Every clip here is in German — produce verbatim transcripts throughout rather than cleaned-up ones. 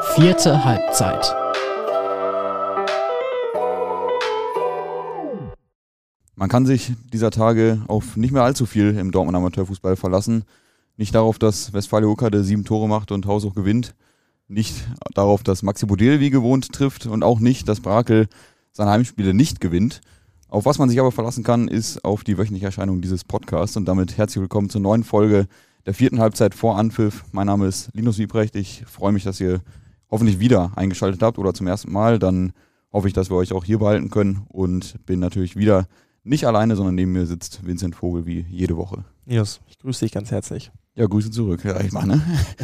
Vierte Halbzeit. Man kann sich dieser Tage auf nicht mehr allzu viel im Dortmund Amateurfußball verlassen. Nicht darauf, dass Westfalia Huckade sieben Tore macht und haushoch gewinnt. Nicht darauf, dass Maxi Budil wie gewohnt trifft und auch nicht, dass Brakel seine Heimspiele nicht gewinnt. Auf was man sich aber verlassen kann, ist auf die wöchentliche Erscheinung dieses Podcasts. Und damit herzlich willkommen zur neuen Folge der vierten Halbzeit vor Anpfiff. Mein Name ist Linus Wiebrecht. Ich freue mich, dass ihr hoffentlich wieder eingeschaltet habt oder zum ersten Mal. Dann hoffe ich, dass wir euch auch hier behalten können und bin natürlich wieder nicht alleine, sondern neben mir sitzt Vincent Vogel wie jede Woche. Linus, ich grüße dich ganz herzlich. Ja, Grüße zurück. Ja, ich meine.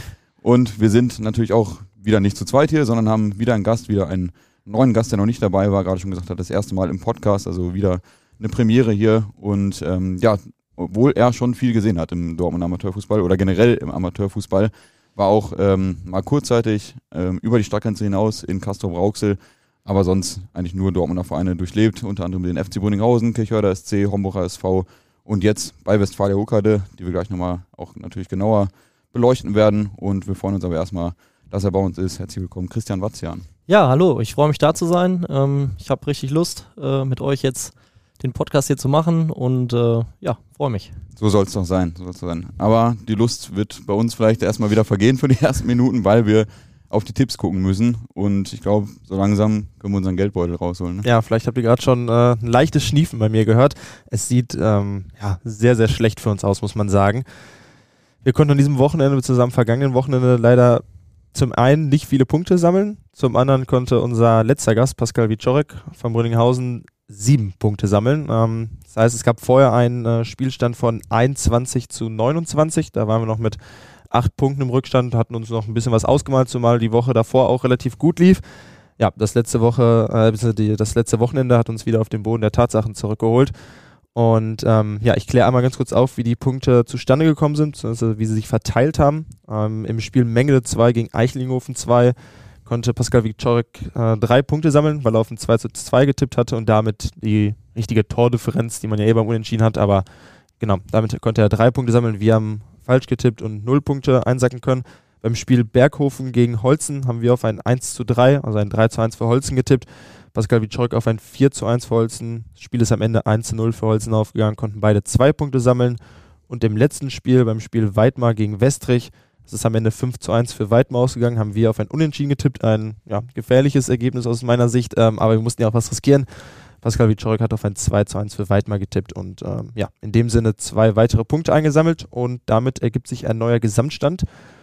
Und wir sind natürlich auch wieder nicht zu zweit hier, sondern haben wieder einen Gast, wieder einen neuen Gast, der noch nicht dabei war, gerade schon gesagt hat, das erste Mal im Podcast, also wieder eine Premiere hier. Und ähm, ja, obwohl er schon viel gesehen hat im Dortmund Amateurfußball oder generell im Amateurfußball, war auch ähm, mal kurzzeitig ähm, über die Stadtgrenze hinaus in Castrop-Rauxel, aber sonst eigentlich nur Dortmunder Vereine durchlebt, unter anderem den F C Brünninghausen, Kirchhörder S C, Homburger S V und jetzt bei Westfalia Huckade, die wir gleich nochmal auch natürlich genauer beleuchten werden. Und wir freuen uns aber erstmal, dass er bei uns ist. Herzlich willkommen, Christian Watzian. Ja, hallo, ich freue mich da zu sein. Ähm, ich habe richtig Lust, äh, mit euch jetzt den Podcast hier zu machen und äh, ja, freue mich. So soll es doch sein, so soll's sein. Aber die Lust wird bei uns vielleicht erstmal wieder vergehen für die ersten Minuten, weil wir auf die Tipps gucken müssen. Und ich glaube, so langsam können wir unseren Geldbeutel rausholen. Ne? Ja, vielleicht habt ihr gerade schon äh, ein leichtes Schniefen bei mir gehört. Es sieht ähm, ja, sehr, sehr schlecht für uns aus, muss man sagen. Wir konnten an diesem Wochenende, zusammen vergangenen Wochenende, leider zum einen nicht viele Punkte sammeln. Zum anderen konnte unser letzter Gast, Pascal Wieczorek von Brünninghausen, sieben Punkte sammeln. Ähm, das heißt, es gab vorher einen äh, Spielstand von einundzwanzig zu neunundzwanzig. Da waren wir noch mit acht Punkten im Rückstand, hatten uns noch ein bisschen was ausgemalt, zumal die Woche davor auch relativ gut lief. Ja, das letzte Woche, äh, die, das letzte Wochenende hat uns wieder auf den Boden der Tatsachen zurückgeholt. Und ähm, ja, ich kläre einmal ganz kurz auf, wie die Punkte zustande gekommen sind, also wie sie sich verteilt haben. Ähm, Im Spiel Mengele zwei gegen Eichlinghofen zwei konnte Pascal Wieczorek äh, drei Punkte sammeln, weil er auf ein zwei zu zwei getippt hatte und damit die richtige Tordifferenz, die man ja eh beim Unentschieden hat, aber genau, damit konnte er drei Punkte sammeln. Wir haben falsch getippt und null Punkte einsacken können. Beim Spiel Berghofen gegen Holzen haben wir auf ein eins zu drei, also ein drei zu eins für Holzen getippt. Pascal Wieczorek auf ein vier zu eins für Holzen. Das Spiel ist am Ende eins zu null für Holzen aufgegangen, konnten beide zwei Punkte sammeln. Und im letzten Spiel, beim Spiel Weidmar gegen Westrich, das ist am Ende fünf zu eins für Weidmar ausgegangen, haben wir auf ein Unentschieden getippt. Ein ja, gefährliches Ergebnis aus meiner Sicht, ähm, aber wir mussten ja auch was riskieren. Pascal Wieczorek hat auf ein zwei zu eins für Weidmar getippt und ähm, ja, in dem Sinne zwei weitere Punkte eingesammelt und damit ergibt sich ein neuer Gesamtstand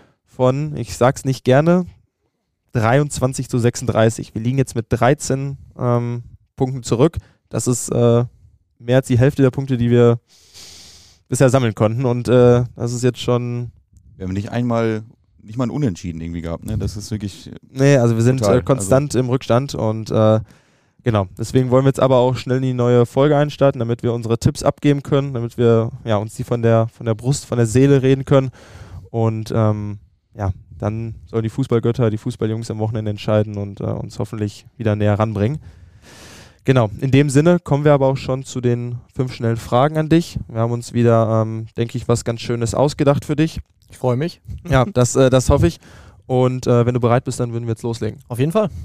von, ich sag's nicht gerne, dreiundzwanzig zu sechsunddreißig. Wir liegen jetzt mit dreizehn ähm, Punkten zurück. Das ist äh, mehr als die Hälfte der Punkte, die wir bisher sammeln konnten und äh, das ist jetzt schon... Wir haben nicht einmal, nicht mal ein Unentschieden irgendwie gehabt, ne? Das ist wirklich... Nee, also wir sind total, äh, konstant also im Rückstand und äh, genau, deswegen wollen wir jetzt aber auch schnell in die neue Folge einstarten, damit wir unsere Tipps abgeben können, damit wir ja, uns die von der, von der Brust, von der Seele reden können. Und ähm, ja, dann sollen die Fußballgötter, die Fußballjungs am Wochenende entscheiden und äh, uns hoffentlich wieder näher ranbringen. Genau, in dem Sinne kommen wir aber auch schon zu den fünf schnellen Fragen an dich. Wir haben uns wieder, ähm, denke ich, was ganz Schönes ausgedacht für dich. Ich freue mich. Ja, das, äh, das hoffe ich. Und äh, wenn du bereit bist, dann würden wir jetzt loslegen. Auf jeden Fall.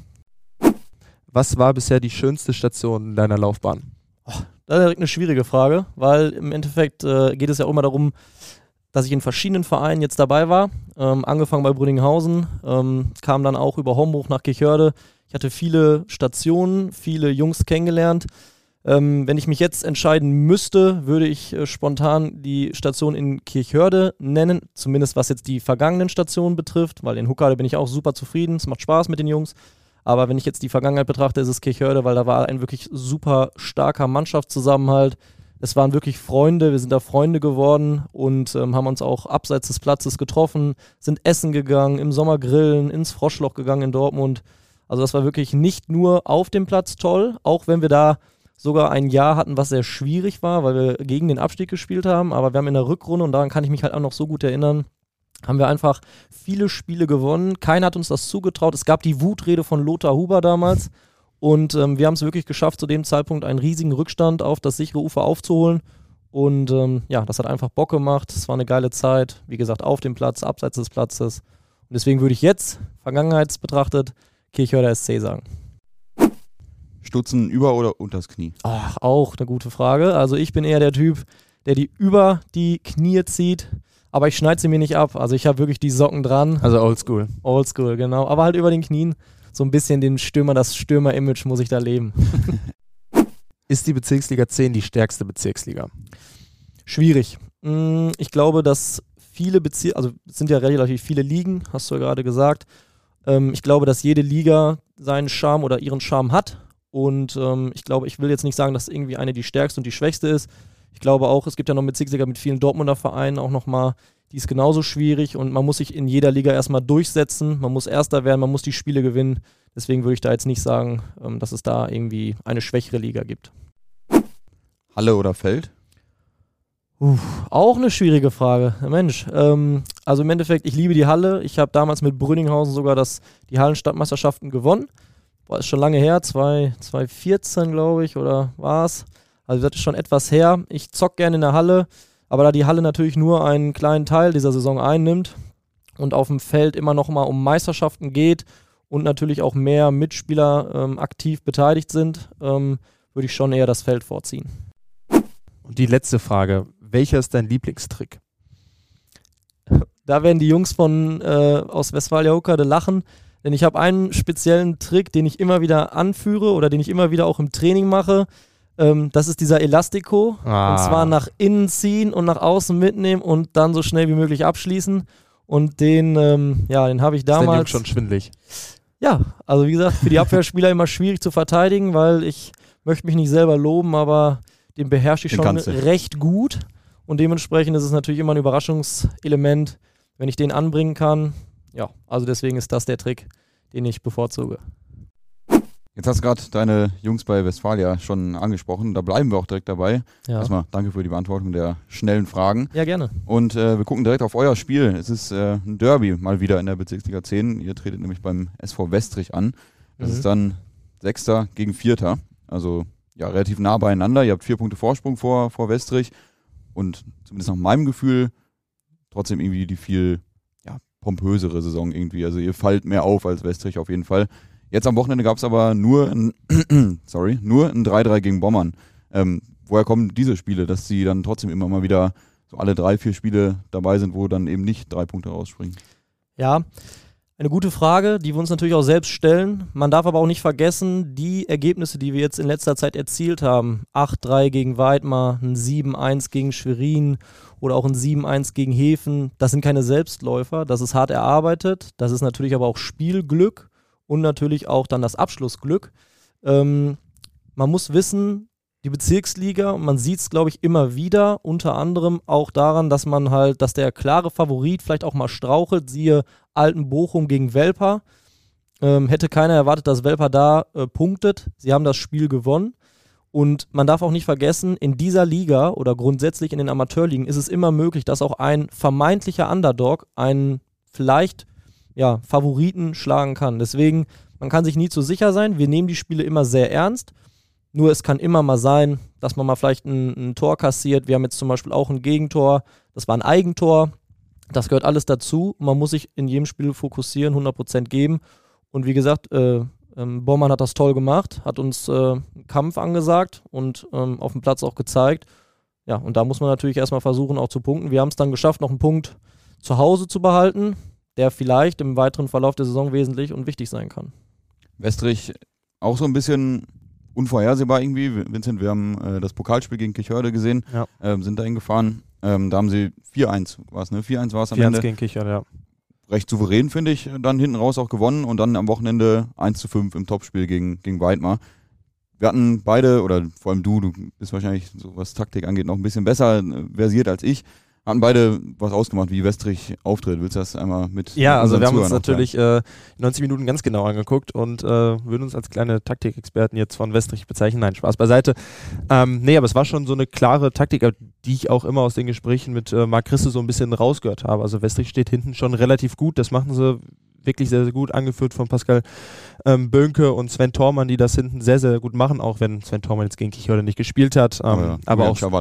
Was war bisher die schönste Station in deiner Laufbahn? Oh, das ist direkt eine schwierige Frage, weil im Endeffekt äh, geht es ja auch immer darum, dass ich in verschiedenen Vereinen jetzt dabei war. Ähm, angefangen bei Brünninghausen, ähm, kam dann auch über Homburg nach Kirchhörde. Ich hatte viele Stationen, viele Jungs kennengelernt. Ähm, wenn ich mich jetzt entscheiden müsste, würde ich äh, spontan die Station in Kirchhörde nennen, zumindest was jetzt die vergangenen Stationen betrifft, weil in Huckade bin ich auch super zufrieden, es macht Spaß mit den Jungs. Aber wenn ich jetzt die Vergangenheit betrachte, ist es Kirchhörde, weil da war ein wirklich super starker Mannschaftszusammenhalt. Es waren wirklich Freunde, wir sind da Freunde geworden und ähm, haben uns auch abseits des Platzes getroffen, sind essen gegangen, im Sommer grillen, ins Froschloch gegangen in Dortmund. Also das war wirklich nicht nur auf dem Platz toll, auch wenn wir da sogar ein Jahr hatten, was sehr schwierig war, weil wir gegen den Abstieg gespielt haben, aber wir haben in der Rückrunde, und daran kann ich mich halt auch noch so gut erinnern, haben wir einfach viele Spiele gewonnen. Keiner hat uns das zugetraut. Es gab die Wutrede von Lothar Huber damals und ähm, wir haben es wirklich geschafft, zu dem Zeitpunkt einen riesigen Rückstand auf das sichere Ufer aufzuholen. Und ähm, ja, das hat einfach Bock gemacht. Es war eine geile Zeit. Wie gesagt, auf dem Platz, abseits des Platzes. Und deswegen würde ich jetzt, vergangenheitsbetrachtet, Kirchhörder S C sagen. Stutzen über oder unter das Knie? Ach, auch eine gute Frage. Also ich bin eher der Typ, der die über die Knie zieht, aber ich schneide sie mir nicht ab. Also ich habe wirklich die Socken dran. Also oldschool. Oldschool, genau. Aber halt über den Knien. So ein bisschen den Stürmer, das Stürmer-Image muss ich da leben. Ist die Bezirksliga zehn die stärkste Bezirksliga? Schwierig. Ich glaube, dass viele Bezirke, also es sind ja relativ viele Ligen, hast du ja gerade gesagt. Ich glaube, dass jede Liga seinen Charme oder ihren Charme hat. Und ähm, ich glaube, ich will jetzt nicht sagen, dass irgendwie eine die stärkste und die schwächste ist. Ich glaube auch, es gibt ja noch Bezirksliga mit vielen Dortmunder Vereinen auch nochmal, die ist genauso schwierig und man muss sich in jeder Liga erstmal durchsetzen. Man muss Erster werden, man muss die Spiele gewinnen. Deswegen würde ich da jetzt nicht sagen, ähm, dass es da irgendwie eine schwächere Liga gibt. Halle oder Feld? Uff, auch eine schwierige Frage. Mensch, ähm, also im Endeffekt, ich liebe die Halle. Ich habe damals mit Brünninghausen sogar das, die Hallenstadtmeisterschaften gewonnen. Boah, ist schon lange her, zwanzig vierzehn glaube ich, oder war's? Also das ist schon etwas her. Ich zock gerne in der Halle, aber da die Halle natürlich nur einen kleinen Teil dieser Saison einnimmt und auf dem Feld immer noch mal um Meisterschaften geht und natürlich auch mehr Mitspieler ähm, aktiv beteiligt sind, ähm, würde ich schon eher das Feld vorziehen. Und die letzte Frage, welcher ist dein Lieblingstrick? Da werden die Jungs von äh, aus Westfalia Huckerde lachen. Denn ich habe einen speziellen Trick, den ich immer wieder anführe oder den ich immer wieder auch im Training mache. Ähm, das ist dieser Elastico. Ah. Und zwar nach innen ziehen und nach außen mitnehmen und dann so schnell wie möglich abschließen. Und den, ähm, ja, den habe ich damals... Ist dein Jungs schon schwindelig? Ja, also wie gesagt, für die Abwehrspieler immer schwierig zu verteidigen, weil ich möchte mich nicht selber loben, aber den beherrsche ich Den schon recht gut. Und dementsprechend ist es natürlich immer ein Überraschungselement, wenn ich den anbringen kann. Ja, also deswegen ist das der Trick, den ich bevorzuge. Jetzt hast du gerade deine Jungs bei Westfalia schon angesprochen. Da bleiben wir auch direkt dabei. Ja. Erstmal danke für die Beantwortung der schnellen Fragen. Ja, gerne. Und äh, wir gucken direkt auf euer Spiel. Es ist äh, ein Derby mal wieder in der Bezirksliga zehn. Ihr tretet nämlich beim S V Westrich an. Das Mhm. ist dann Sechster gegen Vierter. Also ja, relativ nah beieinander. Ihr habt vier Punkte Vorsprung vor, vor Westrich. Und zumindest nach meinem Gefühl trotzdem irgendwie die viel pompösere Saison irgendwie. Also ihr fallt mehr auf als Westrich auf jeden Fall. Jetzt am Wochenende gab es aber nur ein, sorry, nur ein drei drei gegen Bommern. Ähm, woher kommen diese Spiele, dass sie dann trotzdem immer mal wieder so alle drei, vier Spiele dabei sind, wo dann eben nicht drei Punkte rausspringen? Ja, eine gute Frage, die wir uns natürlich auch selbst stellen. Man darf aber auch nicht vergessen, die Ergebnisse, die wir jetzt in letzter Zeit erzielt haben, acht drei gegen Weidmar, ein sieben eins gegen Schwerin oder auch ein sieben eins gegen Hefen, das sind keine Selbstläufer, das ist hart erarbeitet, das ist natürlich aber auch Spielglück und natürlich auch dann das Abschlussglück. Ähm, man muss wissen, die Bezirksliga, man sieht es, glaube ich, immer wieder, unter anderem auch daran, dass man halt, dass der klare Favorit vielleicht auch mal strauchelt, siehe Altenbochum gegen Welper. Ähm, hätte keiner erwartet, dass Welper da äh, punktet. Sie haben das Spiel gewonnen. Und man darf auch nicht vergessen, in dieser Liga oder grundsätzlich in den Amateurligen ist es immer möglich, dass auch ein vermeintlicher Underdog einen vielleicht ja, Favoriten schlagen kann. Deswegen, man kann sich nie zu sicher sein. Wir nehmen die Spiele immer sehr ernst. Nur es kann immer mal sein, dass man mal vielleicht ein, ein Tor kassiert. Wir haben jetzt zum Beispiel auch ein Gegentor. Das war ein Eigentor. Das gehört alles dazu. Man muss sich in jedem Spiel fokussieren, hundert Prozent geben. Und wie gesagt, äh, ähm, Bormann hat das toll gemacht, hat uns äh, einen Kampf angesagt und ähm, auf dem Platz auch gezeigt. Ja, und da muss man natürlich erstmal versuchen, auch zu punkten. Wir haben es dann geschafft, noch einen Punkt zu Hause zu behalten, der vielleicht im weiteren Verlauf der Saison wesentlich und wichtig sein kann. Westrich auch so ein bisschen unvorhersehbar irgendwie. Vincent, wir haben äh, das Pokalspiel gegen Kirchhörde gesehen, Ja. ähm, sind dahin gefahren. Ähm, da haben sie vier eins, war es, ne? vier eins war es am vier eins Ende. gegen Kirchhörde, ja. Recht souverän, finde ich, dann hinten raus auch gewonnen und dann am Wochenende eins zu fünf im Topspiel gegen, gegen Weidmar. Wir hatten beide, oder vor allem du, du bist wahrscheinlich, so was Taktik angeht, noch ein bisschen besser äh, versiert als ich, hatten beide was ausgemacht, wie Westrich auftritt. Willst du das einmal mit Ja, mit also unseren wir haben uns Zuhörern natürlich äh, neunzig Minuten ganz genau angeguckt und äh, würden uns als kleine Taktikexperten jetzt von Westrich bezeichnen. Nein, Spaß beiseite. Ähm, nee, aber es war schon so eine klare Taktik, die ich auch immer aus den Gesprächen mit äh, Marc Christe so ein bisschen rausgehört habe. Also Westrich steht hinten schon relativ gut, das machen sie wirklich sehr, sehr gut, angeführt von Pascal ähm, Bönke und Sven Thormann, die das hinten sehr, sehr gut machen, auch wenn Sven Thormann jetzt gegen Kirchhörde nicht gespielt hat. Ähm, Ja, aber Julian auch Schawaller.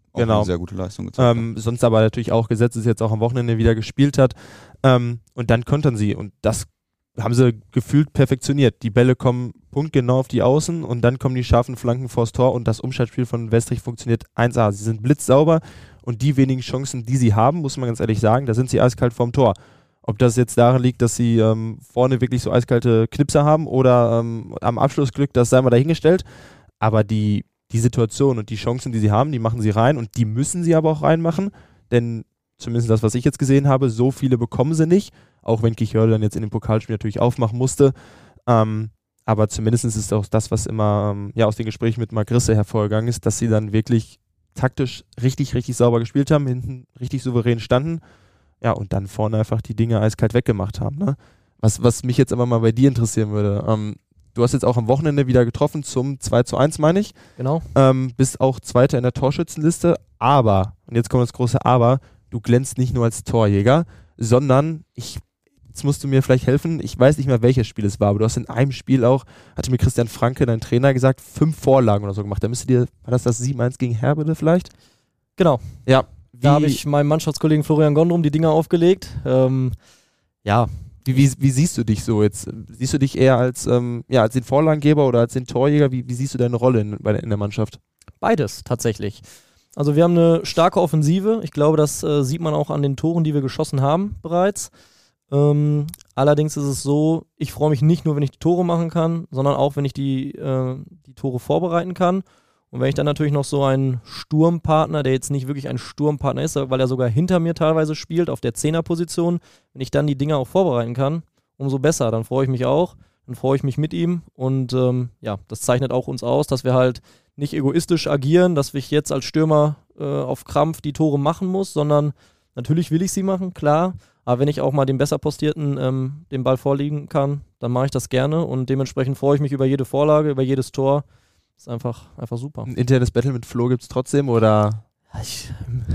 auch genau. eine sehr gute Leistung gezeigt ähm, sonst aber natürlich auch gesetzt ist, jetzt auch am Wochenende wieder gespielt hat. Ähm, und dann kontern sie und das haben sie gefühlt perfektioniert. Die Bälle kommen punktgenau auf die Außen und dann kommen die scharfen Flanken vors Tor und das Umschaltspiel von Westrich funktioniert eins A. Sie sind blitzsauber und die wenigen Chancen, die sie haben, muss man ganz ehrlich sagen, da sind sie eiskalt vorm Tor. Ob das jetzt daran liegt, dass sie ähm, vorne wirklich so eiskalte Knipser haben oder ähm, am Abschlussglück, das sei mal dahingestellt. Aber die, die Situation und die Chancen, die sie haben, die machen sie rein und die müssen sie aber auch reinmachen, denn zumindest das, was ich jetzt gesehen habe, so viele bekommen sie nicht, auch wenn Kichörde dann jetzt in dem Pokalspiel natürlich aufmachen musste. Ähm, aber zumindest ist es auch das, was immer ähm, ja, aus den Gesprächen mit Marc Risse hervorgegangen ist, dass sie dann wirklich taktisch richtig, richtig sauber gespielt haben, hinten richtig souverän standen, ja, und dann vorne einfach die Dinge eiskalt weggemacht haben. Ne? Was, was mich jetzt aber mal bei dir interessieren würde, ähm, du hast jetzt auch am Wochenende wieder getroffen zum zwei zu eins, meine ich. Genau. Ähm, bist auch Zweiter in der Torschützenliste, aber, und jetzt kommt das große Aber, du glänzt nicht nur als Torjäger, sondern, ich, jetzt musst du mir vielleicht helfen, ich weiß nicht mehr, welches Spiel es war, aber du hast in einem Spiel auch, hatte mir Christian Franke, dein Trainer, gesagt, fünf Vorlagen oder so gemacht. Da müsste dir, war das das sieben eins gegen Herbede vielleicht? Genau. Ja. Wie da habe ich meinem Mannschaftskollegen Florian Gondrum die Dinger aufgelegt. Ähm, ja. Wie, wie, wie siehst du dich so jetzt? Siehst du dich eher als, ähm, ja, als den Vorlagengeber oder als den Torjäger? Wie, wie siehst du deine Rolle in, bei der, in der Mannschaft? Beides tatsächlich. Also wir haben eine starke Offensive. Ich glaube, das äh, sieht man auch an den Toren, die wir geschossen haben bereits. Ähm, allerdings ist es so, ich freue mich nicht nur, wenn ich die Tore machen kann, sondern auch, wenn ich die, äh, die Tore vorbereiten kann. Und wenn ich dann natürlich noch so einen Sturmpartner, der jetzt nicht wirklich ein Sturmpartner ist, weil er sogar hinter mir teilweise spielt, auf der Zehnerposition, wenn ich dann die Dinger auch vorbereiten kann, umso besser. Dann freue ich mich auch, dann freue ich mich mit ihm. Und ähm, ja, das zeichnet auch uns aus, dass wir halt nicht egoistisch agieren, dass ich jetzt als Stürmer äh, auf Krampf die Tore machen muss, sondern natürlich will ich sie machen, klar. Aber wenn ich auch mal dem besser Postierten ähm, den Ball vorlegen kann, dann mache ich das gerne. Und dementsprechend freue ich mich über jede Vorlage, über jedes Tor. Das ist einfach, einfach super. Ein internes Battle mit Flo gibt es trotzdem, oder? Ich,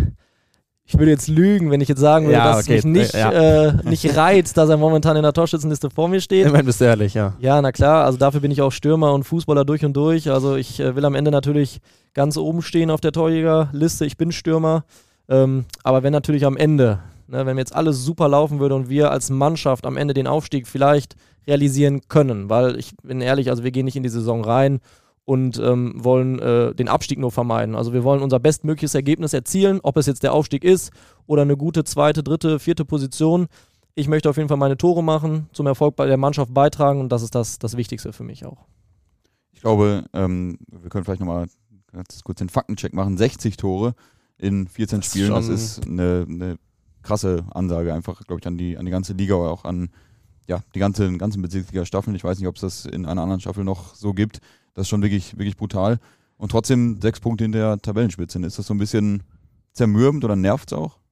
ich würde jetzt lügen, wenn ich jetzt sagen würde, Ja, dass okay. es mich nicht, Ja. äh, nicht reizt, dass er momentan in der Torschützenliste vor mir steht. Ich meine, bist du ehrlich, ja. Ja, na klar, also dafür bin ich auch Stürmer und Fußballer durch und durch. Also ich äh, will am Ende natürlich ganz oben stehen auf der Torjägerliste. Ich bin Stürmer. Ähm, aber wenn natürlich am Ende, ne, wenn jetzt alles super laufen würde und wir als Mannschaft am Ende den Aufstieg vielleicht realisieren können, weil ich bin ehrlich, also wir gehen nicht in die Saison rein und ähm, wollen äh, den Abstieg nur vermeiden. Also wir wollen unser bestmögliches Ergebnis erzielen, ob es jetzt der Aufstieg ist oder eine gute zweite, dritte, vierte Position. Ich möchte auf jeden Fall meine Tore machen, zum Erfolg bei der Mannschaft beitragen und das ist das, das Wichtigste für mich auch. Ich glaube, ähm, wir können vielleicht nochmal kurz den Faktencheck machen. sechzig Tore in vierzehn Das Spielen, schon das ist eine, eine krasse Ansage einfach, glaube ich, an die, an die ganze Liga oder auch an ja, die ganze, ganzen Bezirksliga-Staffeln. Ich weiß nicht, ob es das in einer anderen Staffel noch so gibt. Das ist schon wirklich, wirklich brutal. Und trotzdem sechs Punkte in der Tabellenspitze. Ist das so ein bisschen zermürbend oder nervt es auch?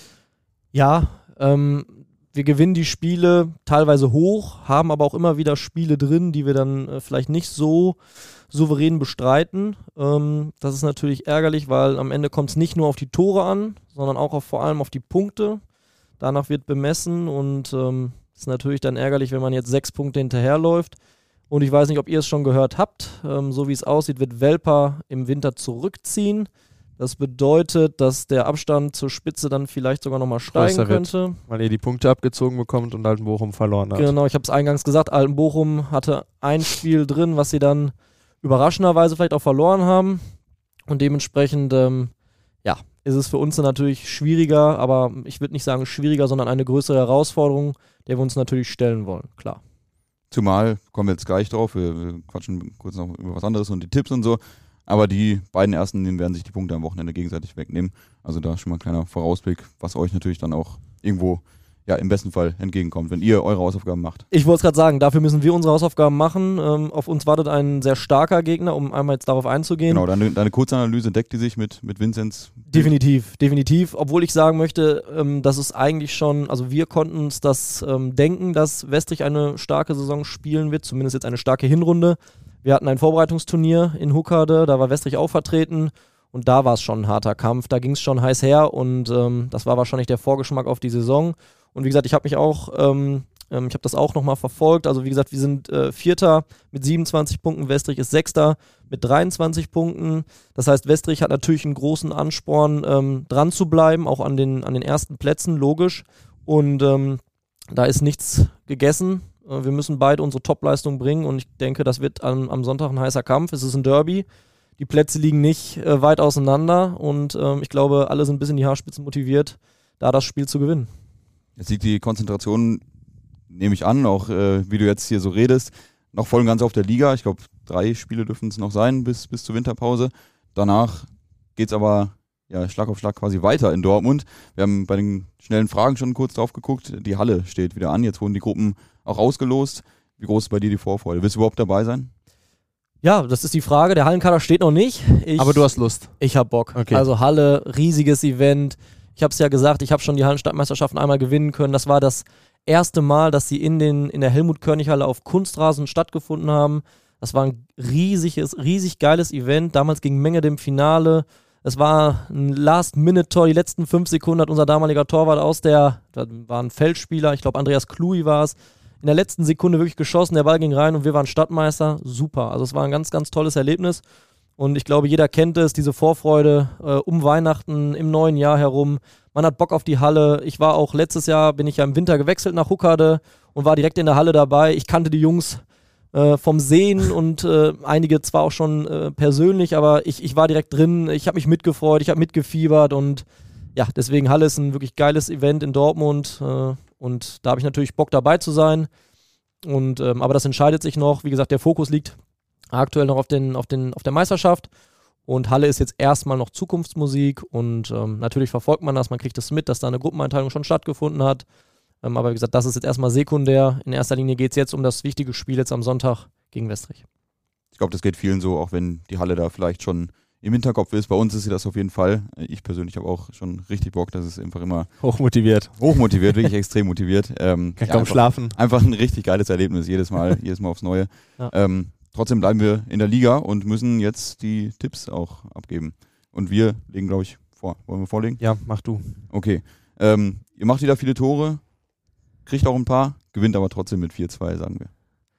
Ja, ähm, wir gewinnen die Spiele teilweise hoch, haben aber auch immer wieder Spiele drin, die wir dann äh, vielleicht nicht so souverän bestreiten. Ähm, das ist natürlich ärgerlich, weil am Ende kommt es nicht nur auf die Tore an, sondern auch auf, vor allem auf die Punkte. Danach wird bemessen und ähm, ist natürlich dann ärgerlich, wenn man jetzt sechs Punkte hinterherläuft. Und ich weiß nicht, ob ihr es schon gehört habt. Ähm, so wie es aussieht, wird Welper im Winter zurückziehen. Das bedeutet, dass der Abstand zur Spitze dann vielleicht sogar nochmal steigen Größer könnte. wird, weil ihr die Punkte abgezogen bekommt und Altenbochum verloren hat. Genau, ich habe es eingangs gesagt, Altenbochum hatte ein Spiel drin, was sie dann überraschenderweise vielleicht auch verloren haben. Und dementsprechend, ähm, ja, ist es für uns dann natürlich schwieriger, aber ich würde nicht sagen schwieriger, sondern eine größere Herausforderung, der wir uns natürlich stellen wollen, klar. Zumal, kommen wir jetzt gleich drauf, wir, wir quatschen kurz noch über was anderes und die Tipps und so, aber die beiden ersten, denen werden sich die Punkte am Wochenende gegenseitig wegnehmen. Also da schon mal ein kleiner Vorausblick, was euch natürlich dann auch irgendwo ja im besten Fall entgegenkommt, wenn ihr eure Hausaufgaben macht. Ich wollte es gerade sagen, dafür müssen wir unsere Hausaufgaben machen. Ähm, auf uns wartet ein sehr starker Gegner, um einmal jetzt darauf einzugehen. Genau, deine, deine Kurzanalyse deckt die sich mit, mit Vinzenz? Definitiv, definitiv. Obwohl ich sagen möchte, ähm, dass es eigentlich schon, also wir konnten uns das ähm, denken, dass Westrich eine starke Saison spielen wird, zumindest jetzt eine starke Hinrunde. Wir hatten ein Vorbereitungsturnier in Huckade, da war Westrich auch vertreten und da war es schon ein harter Kampf, da ging es schon heiß her und ähm, das war wahrscheinlich der Vorgeschmack auf die Saison. Und wie gesagt, ich habe mich auch ähm, Ähm, ich habe das auch nochmal verfolgt. Also wie gesagt, wir sind äh, Vierter mit siebenundzwanzig Punkten, Westrich ist Sechster mit dreiundzwanzig Punkten. Das heißt, Westrich hat natürlich einen großen Ansporn, ähm, dran zu bleiben, auch an den, an den ersten Plätzen, logisch. Und ähm, da ist nichts gegessen. Äh, wir müssen beide unsere Topleistung bringen und ich denke, das wird am, am Sonntag ein heißer Kampf. Es ist ein Derby. Die Plätze liegen nicht äh, weit auseinander und ähm, ich glaube, alle sind bis in die Haarspitzen motiviert, da das Spiel zu gewinnen. Jetzt liegt die Konzentration, nehme ich an, auch äh, wie du jetzt hier so redest, noch voll und ganz auf der Liga. Ich glaube, drei Spiele dürfen es noch sein bis, bis zur Winterpause. Danach geht es aber ja, Schlag auf Schlag quasi weiter in Dortmund. Wir haben bei den schnellen Fragen schon kurz drauf geguckt. Die Halle steht wieder an. Jetzt wurden die Gruppen auch ausgelost. Wie groß ist bei dir die Vorfreude? Willst du überhaupt dabei sein? Ja, das ist die Frage. Der Hallenkader steht noch nicht. Ich, Aber du hast Lust. Ich hab Bock. Okay. Also Halle, riesiges Event. Ich habe es ja gesagt, ich habe schon die Hallenstadtmeisterschaften einmal gewinnen können. Das war das erste Mal, dass sie in, den, in der Helmut-Körnig-Halle auf Kunstrasen stattgefunden haben. Das war ein riesiges, riesig geiles Event. Damals gegen Mengede im Finale. Es war ein Last-Minute-Tor. Die letzten fünf Sekunden hat unser damaliger Torwart aus der, da war ein Feldspieler, ich glaube Andreas Klui war es, in der letzten Sekunde wirklich geschossen, der Ball ging rein und wir waren Stadtmeister. Super. Also es war ein ganz, ganz tolles Erlebnis. Und ich glaube, jeder kennt es, diese Vorfreude äh, um Weihnachten, im neuen Jahr herum. Man hat Bock auf die Halle. Ich war auch letztes Jahr, bin ich ja im Winter gewechselt nach Huckade und war direkt in der Halle dabei. Ich kannte die Jungs äh, vom Sehen und äh, einige zwar auch schon äh, persönlich, aber ich, ich war direkt drin. Ich habe mich mitgefreut, ich habe mitgefiebert und ja, deswegen Halle ist ein wirklich geiles Event in Dortmund. Äh, Und da habe ich natürlich Bock dabei zu sein. Und, ähm, aber das entscheidet sich noch. Wie gesagt, der Fokus liegt aktuell noch auf, den, auf, den, auf der Meisterschaft. Und Halle ist jetzt erstmal noch Zukunftsmusik. Und ähm, natürlich verfolgt man das. Man kriegt es mit, dass da eine Gruppeneinteilung schon stattgefunden hat. Ähm, aber wie gesagt, das ist jetzt erstmal sekundär. In erster Linie geht es jetzt um das wichtige Spiel jetzt am Sonntag gegen Westrich. Ich glaube, das geht vielen so, auch wenn die Halle da vielleicht schon im Hinterkopf ist. Bei uns ist sie das auf jeden Fall. Ich persönlich habe auch schon richtig Bock, dass es einfach immer Hochmotiviert. Hochmotiviert, wirklich extrem motiviert. Ähm, Kann ja, kaum einfach, schlafen. Einfach ein richtig geiles Erlebnis, jedes Mal, jedes Mal aufs Neue. Ja. Ähm, trotzdem bleiben wir in der Liga und müssen jetzt die Tipps auch abgeben. Und wir legen, glaube ich, vor. Wollen wir vorlegen? Ja, mach du. Okay. Ähm, ihr macht wieder viele Tore, kriegt auch ein paar, gewinnt aber trotzdem mit vier zwei, sagen wir.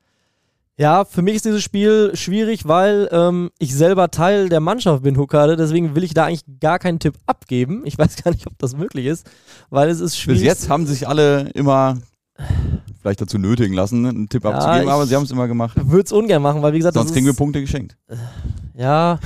Ja, für mich ist dieses Spiel schwierig, weil ähm, ich selber Teil der Mannschaft bin, Huckade. Deswegen will ich da eigentlich gar keinen Tipp abgeben. Ich weiß gar nicht, ob das möglich ist, weil es ist schwierig. Bis jetzt haben sich alle immer vielleicht dazu nötigen lassen, einen Tipp Ja, abzugeben, aber ich sie haben es immer gemacht. würde es ungern machen, weil wie gesagt, Sonst das kriegen wir ist, Punkte geschenkt. Ja,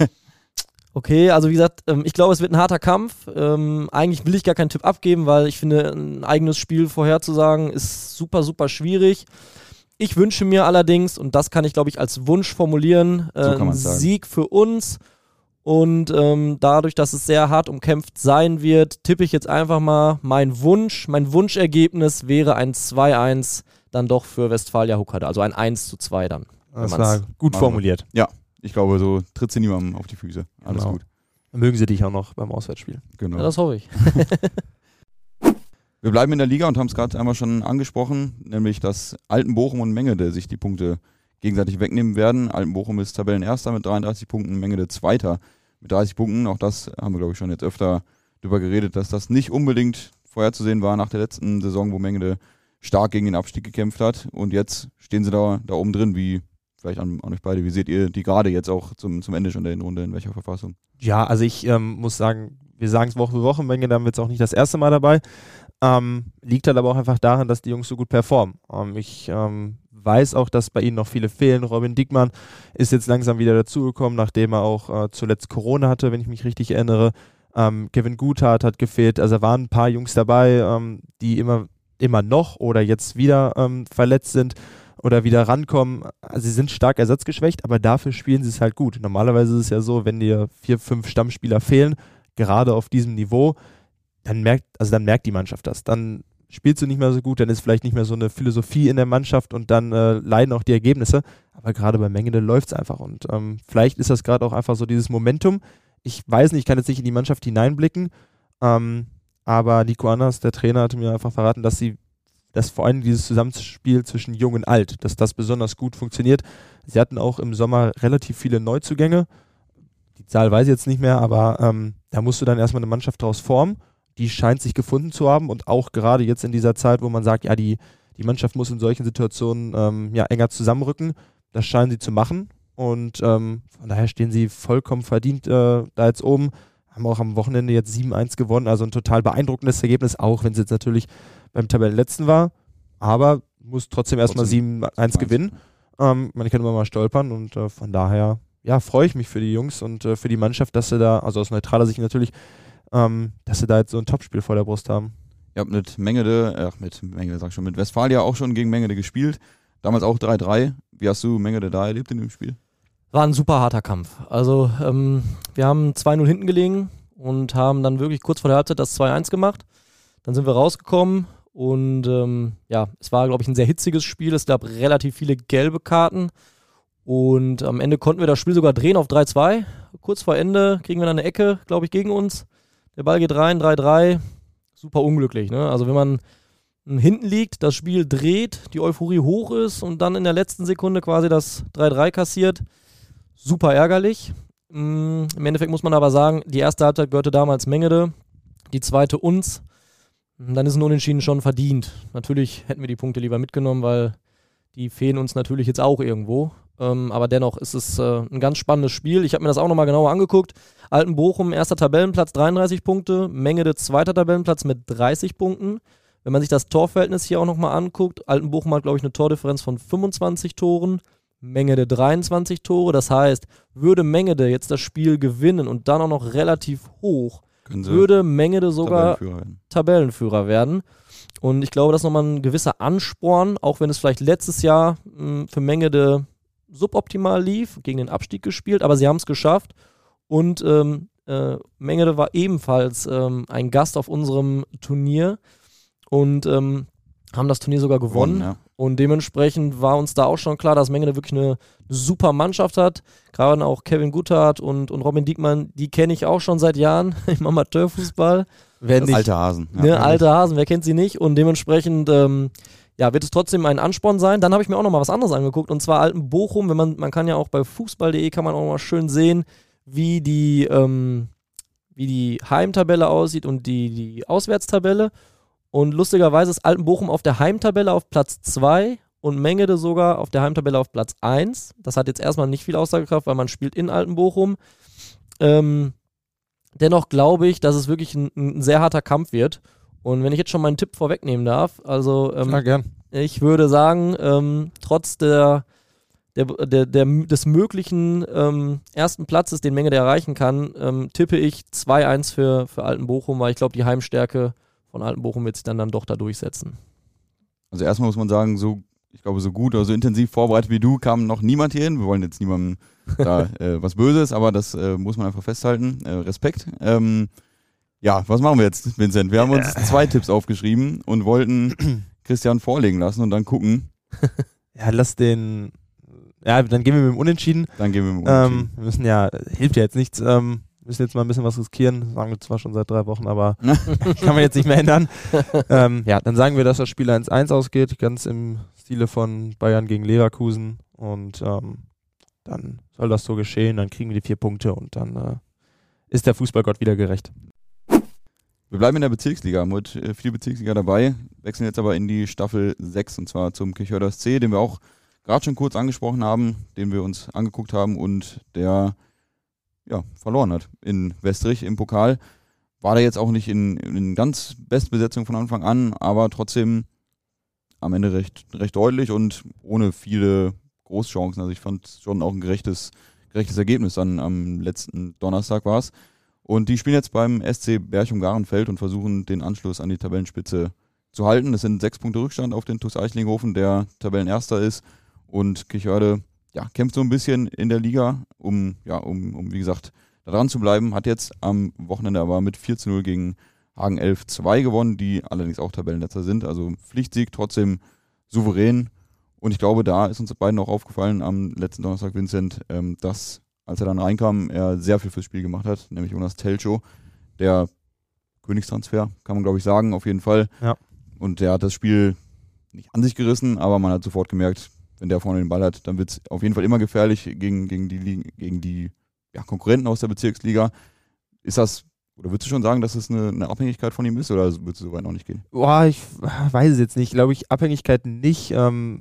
okay, also wie gesagt, ähm, ich glaube, es wird ein harter Kampf. Ähm, eigentlich will ich gar keinen Tipp abgeben, weil ich finde, ein eigenes Spiel vorherzusagen ist super, super schwierig. Ich wünsche mir allerdings, und das kann ich, glaube ich, als Wunsch formulieren, äh, So kann einen man's sagen. Sieg für uns. Und ähm, dadurch, dass es sehr hart umkämpft sein wird, tippe ich jetzt einfach mal mein Wunsch. Mein Wunschergebnis wäre ein zwei eins dann doch für Westfalia Huckade. Also ein eins zu zwei dann. Das wenn war man's gut machen. formuliert. Ich glaube, so tritt sie niemandem auf die Füße. Alles Genau. gut. Dann mögen sie dich auch noch beim Auswärtsspiel. Genau. Ja, das hoffe ich. Wir bleiben in der Liga und haben es gerade einmal schon angesprochen, nämlich dass Altenbochum und Mengede sich die Punkte gegenseitig wegnehmen werden. Altenbochum ist Tabellenerster mit dreiunddreißig Punkten, Mengede Zweiter mit dreißig Punkten. Auch das haben wir, glaube ich, schon jetzt öfter drüber geredet, dass das nicht unbedingt vorherzusehen war nach der letzten Saison, wo Mengede stark gegen den Abstieg gekämpft hat. Und jetzt stehen sie da, da oben drin. Wie, vielleicht an, an euch beide, wie seht ihr die gerade jetzt auch zum, zum Ende schon der Runde, in welcher Verfassung? Ja, also ich ähm, muss sagen, wir sagen es Woche für Woche, Menge, da haben wir jetzt auch nicht das erste Mal dabei. Ähm, liegt halt aber auch einfach daran, dass die Jungs so gut performen. Ähm, ich ähm, weiß auch, dass bei ihnen noch viele fehlen. Robin Dickmann ist jetzt langsam wieder dazugekommen, nachdem er auch äh, zuletzt Corona hatte, wenn ich mich richtig erinnere. Ähm, Kevin Guthardt hat gefehlt. Also da waren ein paar Jungs dabei, ähm, die immer, immer noch oder jetzt wieder ähm, verletzt sind oder wieder rankommen. Also sie sind stark ersatzgeschwächt, aber dafür spielen sie es halt gut. Normalerweise ist es ja so, wenn dir vier, fünf Stammspieler fehlen, gerade auf diesem Niveau, dann merkt, also dann merkt die Mannschaft das. Dann spielst du nicht mehr so gut, dann ist vielleicht nicht mehr so eine Philosophie in der Mannschaft und dann äh, leiden auch die Ergebnisse. Aber gerade bei Mengede läuft es einfach und ähm, vielleicht ist das gerade auch einfach so dieses Momentum. Ich weiß nicht, ich kann jetzt nicht in die Mannschaft hineinblicken, ähm, aber Nico Anders, der Trainer, hatte mir einfach verraten, dass sie, dass vor allem dieses Zusammenspiel zwischen Jung und Alt, dass das besonders gut funktioniert. Sie hatten auch im Sommer relativ viele Neuzugänge. Die Zahl weiß ich jetzt nicht mehr, aber ähm, da musst du dann erstmal eine Mannschaft daraus formen. Die scheint sich gefunden zu haben und auch gerade jetzt in dieser Zeit, wo man sagt, ja, die, die Mannschaft muss in solchen Situationen ähm, ja, enger zusammenrücken. Das scheinen sie zu machen und ähm, von daher stehen sie vollkommen verdient äh, da jetzt oben. Haben auch am Wochenende jetzt sieben eins gewonnen, also ein total beeindruckendes Ergebnis, auch wenn es jetzt natürlich beim Tabellenletzten war, aber muss trotzdem erstmal sieben eins gewinnen. Ähm, man kann immer mal stolpern und äh, von daher ja, freue ich mich für die Jungs und äh, für die Mannschaft, dass sie da, also aus neutraler Sicht natürlich, ähm, dass sie da jetzt so ein Topspiel vor der Brust haben. Ihr habt mit Mengede, ach mit Mengede, sag ich schon, mit Westfalia auch schon gegen Mengede gespielt. Damals auch drei drei. Wie hast du Mengede da erlebt in dem Spiel? War ein super harter Kampf. Also ähm, wir haben zwei null hinten gelegen und haben dann wirklich kurz vor der Halbzeit das zwei eins gemacht. Dann sind wir rausgekommen und ähm, ja, es war, glaube ich, ein sehr hitziges Spiel. Es gab relativ viele gelbe Karten und am Ende konnten wir das Spiel sogar drehen auf drei zwei. Kurz vor Ende kriegen wir dann eine Ecke, glaube ich, gegen uns. Der Ball geht rein, drei drei. Super unglücklich, ne? Also wenn man hinten liegt, das Spiel dreht, die Euphorie hoch ist und dann in der letzten Sekunde quasi das drei drei kassiert, super ärgerlich. Im Endeffekt muss man aber sagen, die erste Halbzeit gehörte damals Mengede, die zweite uns. Dann ist ein Unentschieden schon verdient. Natürlich hätten wir die Punkte lieber mitgenommen, weil die fehlen uns natürlich jetzt auch irgendwo. Ähm, aber dennoch ist es äh, ein ganz spannendes Spiel. Ich habe mir das auch nochmal genauer angeguckt. Altenbochum, erster Tabellenplatz, dreiunddreißig Punkte. Mengede, zweiter Tabellenplatz mit dreißig Punkten. Wenn man sich das Torverhältnis hier auch nochmal anguckt, Altenbochum hat, glaube ich, eine Tordifferenz von fünfundzwanzig Toren. Mengede dreiundzwanzig Tore. Das heißt, würde Mengede jetzt das Spiel gewinnen und dann auch noch relativ hoch, würde Mengede sogar Tabellenführer werden. Tabellenführer werden. Und ich glaube, das ist nochmal ein gewisser Ansporn, auch wenn es vielleicht letztes Jahr mh, für Mengede suboptimal lief, gegen den Abstieg gespielt, aber sie haben es geschafft und ähm, äh, Mengede war ebenfalls ähm, ein Gast auf unserem Turnier und ähm, haben das Turnier sogar gewonnen, gewonnen ja. Und dementsprechend war uns da auch schon klar, dass Mengede wirklich eine, eine super Mannschaft hat, gerade auch Kevin Gutthardt und, und Robin Diekmann, die kenne ich auch schon seit Jahren im Amateurfußball. Wer nicht, alte Hasen. Ja, ne, alte Hasen, wer kennt sie nicht und dementsprechend ähm, ja, wird es trotzdem ein Ansporn sein. Dann habe ich mir auch noch mal was anderes angeguckt und zwar Altenbochum. Wenn man, man kann ja auch bei fußball punkt de kann man auch mal schön sehen, wie die, ähm, wie die Heimtabelle aussieht und die, die Auswärtstabelle. Und lustigerweise ist Altenbochum auf der Heimtabelle auf Platz zwei und Mengede sogar auf der Heimtabelle auf Platz eins. Das hat jetzt erstmal nicht viel Aussagekraft, weil man spielt in Altenbochum. Ähm, dennoch glaube ich, dass es wirklich ein, ein sehr harter Kampf wird. Und wenn ich jetzt schon meinen Tipp vorwegnehmen darf, also ähm, ja, gern. Ich würde sagen, ähm, trotz der, der, der, der, des möglichen ähm, ersten Platzes, den Mengede erreichen kann, ähm, tippe ich zwei eins für, für Altenbochum, weil ich glaube, die Heimstärke von Altenbochum wird sich dann, dann doch da durchsetzen. Also erstmal muss man sagen, so, ich glaube, so gut oder so intensiv vorbereitet wie du kam noch niemand hier hin. Wir wollen jetzt niemandem da äh, was Böses, aber das äh, muss man einfach festhalten. Äh, Respekt. Ähm, Ja, was machen wir jetzt, Vincent? Wir haben uns zwei Tipps aufgeschrieben und wollten Christian vorlegen lassen und dann gucken. Ja, lass den. Ja, dann gehen wir mit dem Unentschieden. Dann gehen wir mit dem Unentschieden. Ähm, wir müssen ja, hilft ja jetzt nichts. Ähm, müssen jetzt mal ein bisschen was riskieren. Sagen wir zwar schon seit drei Wochen, aber kann man jetzt nicht mehr ändern. ähm, ja, dann sagen wir, dass das Spiel eins eins ausgeht, ganz im Stile von Bayern gegen Leverkusen. Und ähm, dann soll das so geschehen. Dann kriegen wir die vier Punkte und dann äh, ist der Fußballgott wieder gerecht. Wir bleiben in der Bezirksliga, haben heute viel Bezirksliga dabei, wechseln jetzt aber in die Staffel sechs und zwar zum Kirchhörder S C, den wir auch gerade schon kurz angesprochen haben, den wir uns angeguckt haben und der ja, verloren hat in Westrich im Pokal. War da jetzt auch nicht in, in ganz Bestbesetzung von Anfang an, aber trotzdem am Ende recht, recht deutlich und ohne viele Großchancen. Also ich fand schon auch ein gerechtes, gerechtes Ergebnis dann am letzten Donnerstag war es. Und die spielen jetzt beim S C Berchum-Garenfeld und versuchen den Anschluss an die Tabellenspitze zu halten. Das sind sechs Punkte Rückstand auf den T U S Eichlinghofen, der Tabellenerster ist. Und Kirchhörde ja, kämpft so ein bisschen in der Liga, um, ja, um, um wie gesagt, da dran zu bleiben. Hat jetzt am Wochenende aber mit vier zu null gegen Hagen elf zwei gewonnen, die allerdings auch Tabellenletzter sind. Also Pflichtsieg, trotzdem souverän. Und ich glaube, da ist uns beiden auch aufgefallen am letzten Donnerstag, Vincent, ähm, dass als er dann reinkam, er sehr viel fürs Spiel gemacht hat, nämlich Jonas Telcho, der Königstransfer, kann man glaube ich sagen, auf jeden Fall. Ja. Und der hat das Spiel nicht an sich gerissen, aber man hat sofort gemerkt, wenn der vorne den Ball hat, dann wird es auf jeden Fall immer gefährlich gegen, gegen die, gegen die ja, Konkurrenten aus der Bezirksliga. Ist das Oder würdest du schon sagen, dass es eine, eine Abhängigkeit von ihm ist, oder würdest du so weit noch nicht gehen? Boah, ich weiß es jetzt nicht. Glaube ich, Abhängigkeit nicht. Ähm,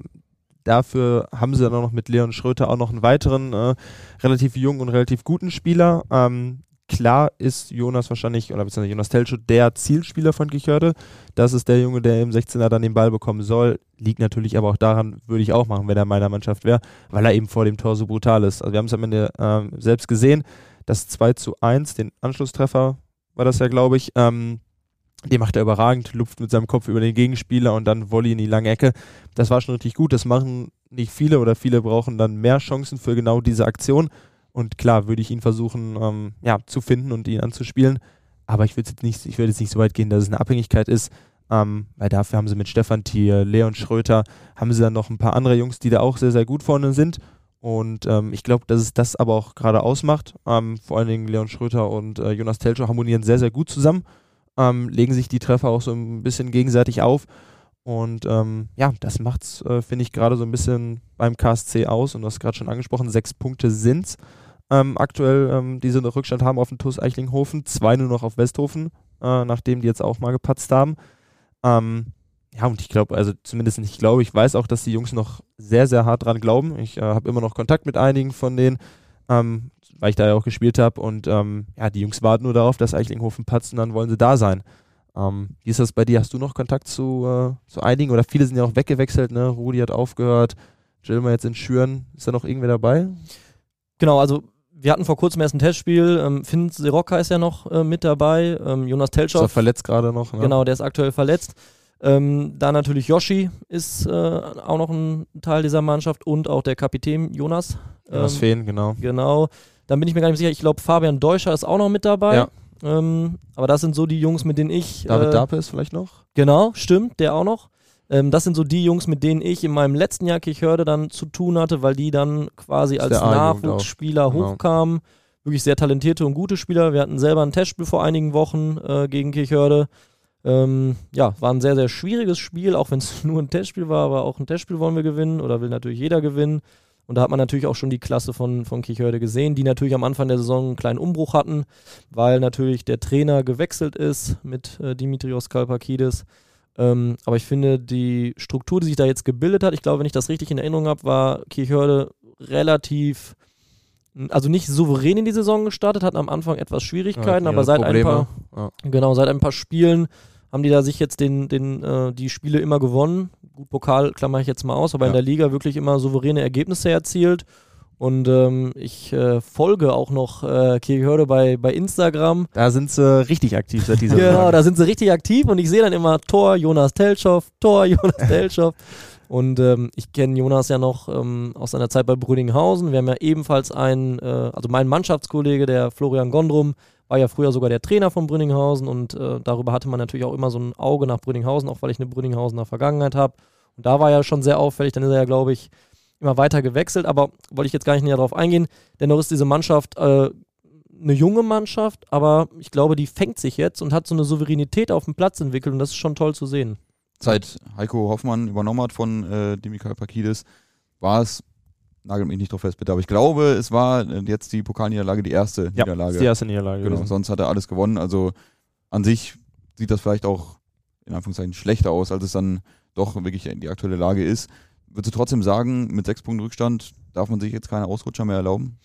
dafür haben sie dann auch noch mit Leon Schröter auch noch einen weiteren äh, relativ jungen und relativ guten Spieler. Ähm, klar ist Jonas wahrscheinlich, oder beziehungsweise Jonas Teltschow, der Zielspieler von Kichörde. Das ist der Junge, der im sechzehner dann den Ball bekommen soll. Liegt natürlich aber auch daran, würde ich auch machen, wenn er meiner Mannschaft wäre, weil er eben vor dem Tor so brutal ist. Also wir haben es am Ende ähm, selbst gesehen, das zwei zu eins, den Anschlusstreffer war das ja, glaube ich, ähm, den macht er überragend, lupft mit seinem Kopf über den Gegenspieler und dann Volley in die lange Ecke. Das war schon richtig gut, das machen nicht viele oder viele brauchen dann mehr Chancen für genau diese Aktion. Und klar würde ich ihn versuchen ähm, ja, zu finden und ihn anzuspielen, aber ich würde jetzt nicht, ich würde jetzt nicht so weit gehen, dass es eine Abhängigkeit ist, ähm, weil dafür haben sie mit Stefan Thier, Leon Schröter, haben sie dann noch ein paar andere Jungs, die da auch sehr, sehr gut vorne sind. Und ähm, ich glaube, dass es das aber auch gerade ausmacht. Ähm, vor allen Dingen Leon Schröter und äh, Jonas Teltschow harmonieren sehr, sehr gut zusammen, ähm, legen sich die Treffer auch so ein bisschen gegenseitig auf. Und ähm, ja, das macht es, äh, finde ich, gerade so ein bisschen beim K S C aus. Und du hast gerade schon angesprochen, sechs Punkte sind es ähm, aktuell, ähm, die sie noch Rückstand haben auf den T U S Eichlinghofen. Zwei nur noch auf Westhofen, äh, nachdem die jetzt auch mal gepatzt haben. Ähm, Ja, und ich glaube, also zumindest nicht, ich glaube, ich weiß auch, dass die Jungs noch sehr, sehr hart dran glauben. Ich äh, habe immer noch Kontakt mit einigen von denen, ähm, weil ich da ja auch gespielt habe. Und ähm, ja, die Jungs warten nur darauf, dass Eichlinghofen patzt und dann wollen sie da sein. Ähm, wie ist das bei dir? Hast du noch Kontakt zu, äh, zu einigen? Oder viele sind ja auch weggewechselt, ne? Rudi hat aufgehört, Gilmer jetzt in Schüren. Ist da noch irgendwer dabei? Genau, also wir hatten vor kurzem erst ein Testspiel. Ähm, Finn Sirocca ist ja noch äh, mit dabei. Ähm, Jonas Teltschow. Ist er verletzt gerade noch? Ne? Genau, der ist aktuell verletzt. Ähm, da natürlich Yoshi ist äh, auch noch ein Teil dieser Mannschaft und auch der Kapitän Jonas. Jonas ähm, Fehn, genau. Genau. Dann bin ich mir gar nicht sicher. Ich glaube, Fabian Deuscher ist auch noch mit dabei. Ja. Ähm, aber das sind so die Jungs, mit denen ich... David äh, Dape ist vielleicht noch? Genau, stimmt, der auch noch. Ähm, das sind so die Jungs, mit denen ich in meinem letzten Jahr Kichörde dann zu tun hatte, weil die dann quasi als der A-Jugend Nachwuchsspieler auch. Genau. hochkamen. Wirklich sehr talentierte und gute Spieler. Wir hatten selber ein Testspiel vor einigen Wochen äh, gegen Kichörde. Ähm, ja, war ein sehr, sehr schwieriges Spiel, auch wenn es nur ein Testspiel war, aber auch ein Testspiel wollen wir gewinnen oder will natürlich jeder gewinnen. Und da hat man natürlich auch schon die Klasse von, von Kichörde gesehen, die natürlich am Anfang der Saison einen kleinen Umbruch hatten, weil natürlich der Trainer gewechselt ist mit äh, Dimitrios Kalpakidis. Ähm, aber ich finde, die Struktur, die sich da jetzt gebildet hat, ich glaube, wenn ich das richtig in Erinnerung habe, war Kichörde relativ, also nicht souverän in die Saison gestartet, hatten am Anfang etwas Schwierigkeiten, Ja, aber seit Probleme. ein paar, Ja. genau, seit ein paar Spielen haben die da sich jetzt den, den, äh, die Spiele immer gewonnen. Gut, Pokal klammer ich jetzt mal aus, aber Ja. in der Liga wirklich immer souveräne Ergebnisse erzielt. Und ähm, ich äh, folge auch noch äh, Kichörde bei, bei Instagram. Da sind sie richtig aktiv seit dieser Genau, Saison. da sind sie richtig aktiv und ich sehe dann immer Tor Jonas Teltschow, Tor Jonas Teltschow. Und ähm, ich kenne Jonas ja noch ähm, aus seiner Zeit bei Brüninghausen. Wir haben ja ebenfalls einen, äh, also mein Mannschaftskollege, der Florian Gondrum, war ja früher sogar der Trainer von Brüninghausen und äh, darüber hatte man natürlich auch immer so ein Auge nach Brüninghausen, auch weil ich eine Brüninghausener Vergangenheit habe. Und da war er schon sehr auffällig, dann ist er ja, glaube ich, immer weiter gewechselt, aber wollte ich jetzt gar nicht näher drauf eingehen. Dennoch ist diese Mannschaft äh, eine junge Mannschaft, aber ich glaube, die fängt sich jetzt und hat so eine Souveränität auf dem Platz entwickelt und das ist schon toll zu sehen. Seit Heiko Hoffmann übernommen hat von äh, Dimi Kalpakidis, war es, nagel mich nicht drauf fest bitte, aber ich glaube, es war äh, jetzt die Pokalniederlage die erste Ja, Niederlage. ist die erste Niederlage. Genau, gewesen. sonst hat er alles gewonnen. Also an sich sieht das vielleicht auch in Anführungszeichen schlechter aus, als es dann doch wirklich die aktuelle Lage ist. Würdest du trotzdem sagen, mit sechs Punkten Rückstand darf man sich jetzt keine Ausrutscher mehr erlauben?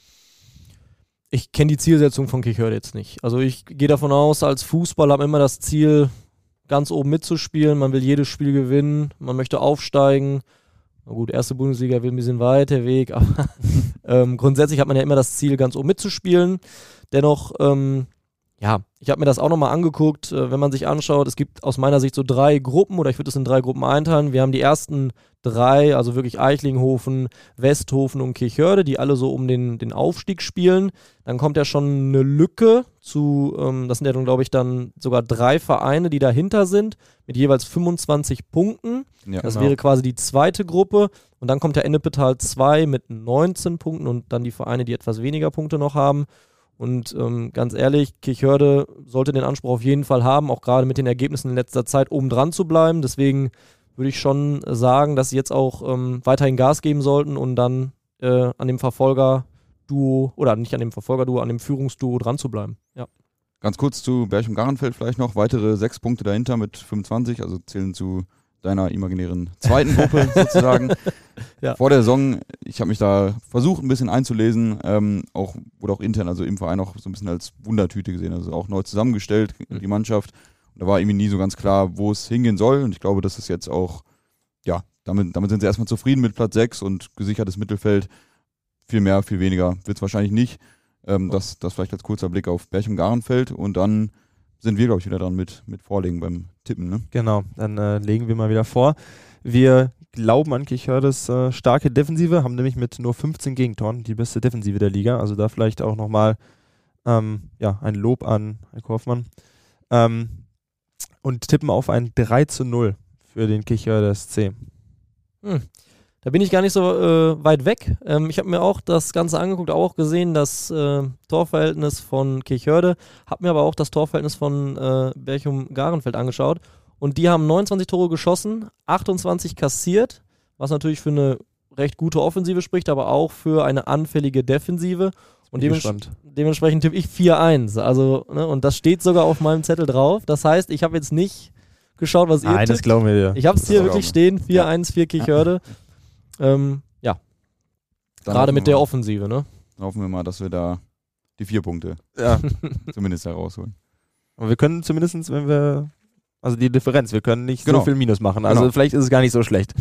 Ich kenne die Zielsetzung von Kichörde jetzt nicht. Also ich gehe davon aus, als Fußballer haben immer das Ziel, ganz oben mitzuspielen. Man will jedes Spiel gewinnen, man möchte aufsteigen. Na gut, erste Bundesliga wird ein bisschen weit, der Weg, aber ähm, grundsätzlich hat man ja immer das Ziel, ganz oben mitzuspielen. Dennoch, ähm, ja, ich habe mir das auch nochmal angeguckt, äh, wenn man sich anschaut, es gibt aus meiner Sicht so drei Gruppen, oder ich würde es in drei Gruppen einteilen. Wir haben die ersten drei, also wirklich Eichlinghofen, Westhofen und Kichörde, die alle so um den, den Aufstieg spielen. Dann kommt ja schon eine Lücke zu, ähm, das sind ja dann, glaube ich, dann sogar drei Vereine, die dahinter sind, mit jeweils fünfundzwanzig Punkten. Ja, Das genau. wäre quasi die zweite Gruppe. Und dann kommt der Ennepetal zwei mit neunzehn Punkten und dann die Vereine, die etwas weniger Punkte noch haben. Und ähm, ganz ehrlich, Kichörde sollte den Anspruch auf jeden Fall haben, auch gerade mit den Ergebnissen in letzter Zeit oben dran zu bleiben. Deswegen würde ich schon sagen, dass sie jetzt auch ähm, weiterhin Gas geben sollten und dann äh, an dem Verfolger-Duo, oder nicht an dem Verfolger-Duo, an dem Führungsduo dran zu bleiben. Ja. Ganz kurz zu Berchum-Garenfeld vielleicht noch. Weitere sechs Punkte dahinter mit fünfundzwanzig, also zählen zu deiner imaginären zweiten Gruppe sozusagen. Ja. Vor der Saison, ich habe mich da versucht, ein bisschen einzulesen, ähm, auch, wurde auch intern, also im Verein auch so ein bisschen als Wundertüte gesehen, also auch neu zusammengestellt, die Mannschaft. Und da war irgendwie nie so ganz klar, wo es hingehen soll. Und ich glaube, das ist jetzt auch, ja, damit, damit sind sie erstmal zufrieden mit Platz sechs und gesichertes Mittelfeld. Viel mehr, viel weniger wird es wahrscheinlich nicht. Ähm, oh. das, das vielleicht als kurzer Blick auf Berchum-Garenfeld. Und dann sind wir, glaube ich, wieder dran mit, mit Vorlegen beim Tippen. Ne? Genau, dann äh, legen wir mal wieder vor. Wir glauben an Kichördes äh, starke Defensive, haben nämlich mit nur fünfzehn Gegentoren die beste Defensive der Liga. Also da vielleicht auch nochmal ähm, ja, ein Lob an Herrn Kaufmann. Ähm, und tippen auf ein drei zu null für den Kichörde S C. Hm. Da bin ich gar nicht so äh, weit weg. Ähm, ich habe mir auch das Ganze angeguckt, auch gesehen, das äh, Torverhältnis von Kirchhörde, habe mir aber auch das Torverhältnis von äh, Berchum-Garenfeld angeschaut und die haben neunundzwanzig Tore geschossen, achtundzwanzig kassiert, was natürlich für eine recht gute Offensive spricht, aber auch für eine anfällige Defensive. Und dements- dementsprechend tippe ich vier eins. Also, ne, und das steht sogar auf meinem Zettel drauf. Das heißt, ich habe jetzt nicht geschaut, was ihr Nein, tippt. das glauben wir dir. Ich habe es hier wirklich stehen, vier eins für Kirchhörde. Ähm, ja, dann gerade mit der mal, Offensive, ne? Hoffen wir mal, dass wir da die vier Punkte ja. zumindest herausholen. Aber wir können zumindest, wenn wir, also die Differenz, wir können nicht genau. so viel Minus machen. Also genau. vielleicht ist es gar nicht so schlecht.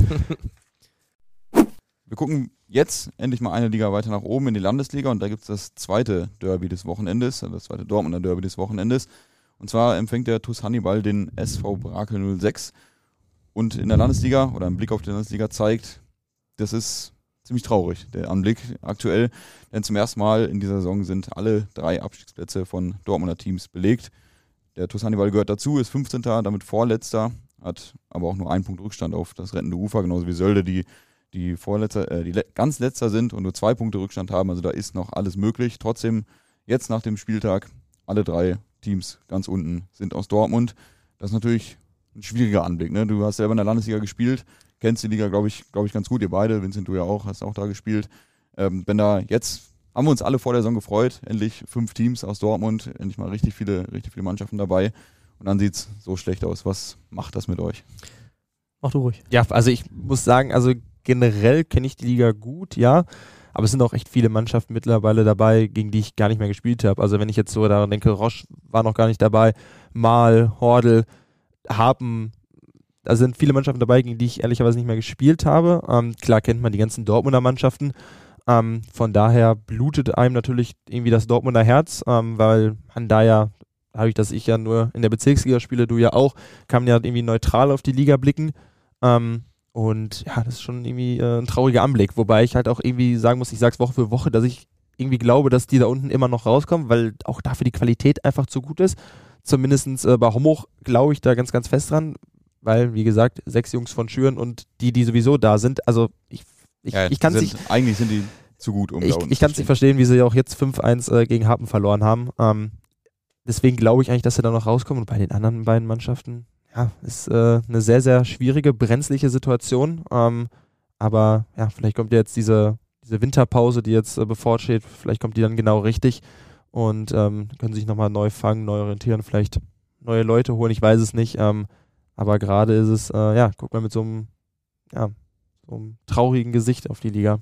Wir gucken jetzt endlich mal eine Liga weiter nach oben in die Landesliga und da gibt es das zweite Derby des Wochenendes, das zweite Dortmunder Derby des Wochenendes. Und zwar empfängt der TuS Hannibal den S V Brakel null sechs. Und in der Landesliga oder ein Blick auf die Landesliga zeigt, das ist ziemlich traurig, der Anblick aktuell. Denn zum ersten Mal in dieser Saison sind alle drei Abstiegsplätze von Dortmunder Teams belegt. Der TuS Hannibal gehört dazu, ist fünfzehnter, damit Vorletzter, hat aber auch nur einen Punkt Rückstand auf das rettende Ufer, genauso wie Sölde, die, die, Vorletzter, äh, die le- ganz Letzter sind und nur zwei Punkte Rückstand haben. Also da ist noch alles möglich. Trotzdem, jetzt nach dem Spieltag, alle drei Teams ganz unten sind aus Dortmund. Das ist natürlich ein schwieriger Anblick. Ne? Du hast selber in der Landesliga gespielt, kennst die Liga, glaube ich, glaube ich, ganz gut. Ihr beide, Vincent, du ja auch, hast auch da gespielt. Ähm, wenn da jetzt, haben wir uns alle vor der Saison gefreut, endlich fünf Teams aus Dortmund, endlich mal richtig viele, richtig viele Mannschaften dabei. Und dann sieht es so schlecht aus. Was macht das mit euch? Mach du ruhig. Ja, also ich muss sagen, also generell kenne ich die Liga gut, ja. Aber es sind auch echt viele Mannschaften mittlerweile dabei, gegen die ich gar nicht mehr gespielt habe. Also wenn ich jetzt so daran denke, Roche war noch gar nicht dabei, Mal, Hordel, Harpen, da sind viele Mannschaften dabei, gegen die ich ehrlicherweise nicht mehr gespielt habe. Ähm, klar kennt man die ganzen Dortmunder Mannschaften. Ähm, von daher blutet einem natürlich irgendwie das Dortmunder Herz, ähm, weil man da ja, dadurch, dass ich ja nur in der Bezirksliga spiele, du ja auch, kann man ja irgendwie neutral auf die Liga blicken. Ähm, und ja, das ist schon irgendwie äh, ein trauriger Anblick. Wobei ich halt auch irgendwie sagen muss, ich sag's Woche für Woche, dass ich irgendwie glaube, dass die da unten immer noch rauskommen, weil auch dafür die Qualität einfach zu gut ist. Zumindest äh, bei Homburg glaube ich da ganz, ganz fest dran. Weil, wie gesagt, sechs Jungs von Schüren und die, die sowieso da sind, also ich, ich, ja, ich kann es nicht... Eigentlich sind die zu gut, um Ich, da unten ich kann es nicht verstehen, wie sie auch jetzt fünf eins äh, gegen Harpen verloren haben. Ähm, deswegen glaube ich eigentlich, dass sie da noch rauskommen. Und bei den anderen beiden Mannschaften, ja, ist äh, eine sehr, sehr schwierige, brenzliche Situation. Ähm, aber ja, vielleicht kommt ja jetzt diese, diese Winterpause, die jetzt äh, bevorsteht, vielleicht kommt die dann genau richtig und ähm, können sich nochmal neu fangen, neu orientieren, vielleicht neue Leute holen, ich weiß es nicht. Ähm, Aber gerade ist es, äh, ja, guck mal mit so einem, ja, so einem traurigen Gesicht auf die Liga.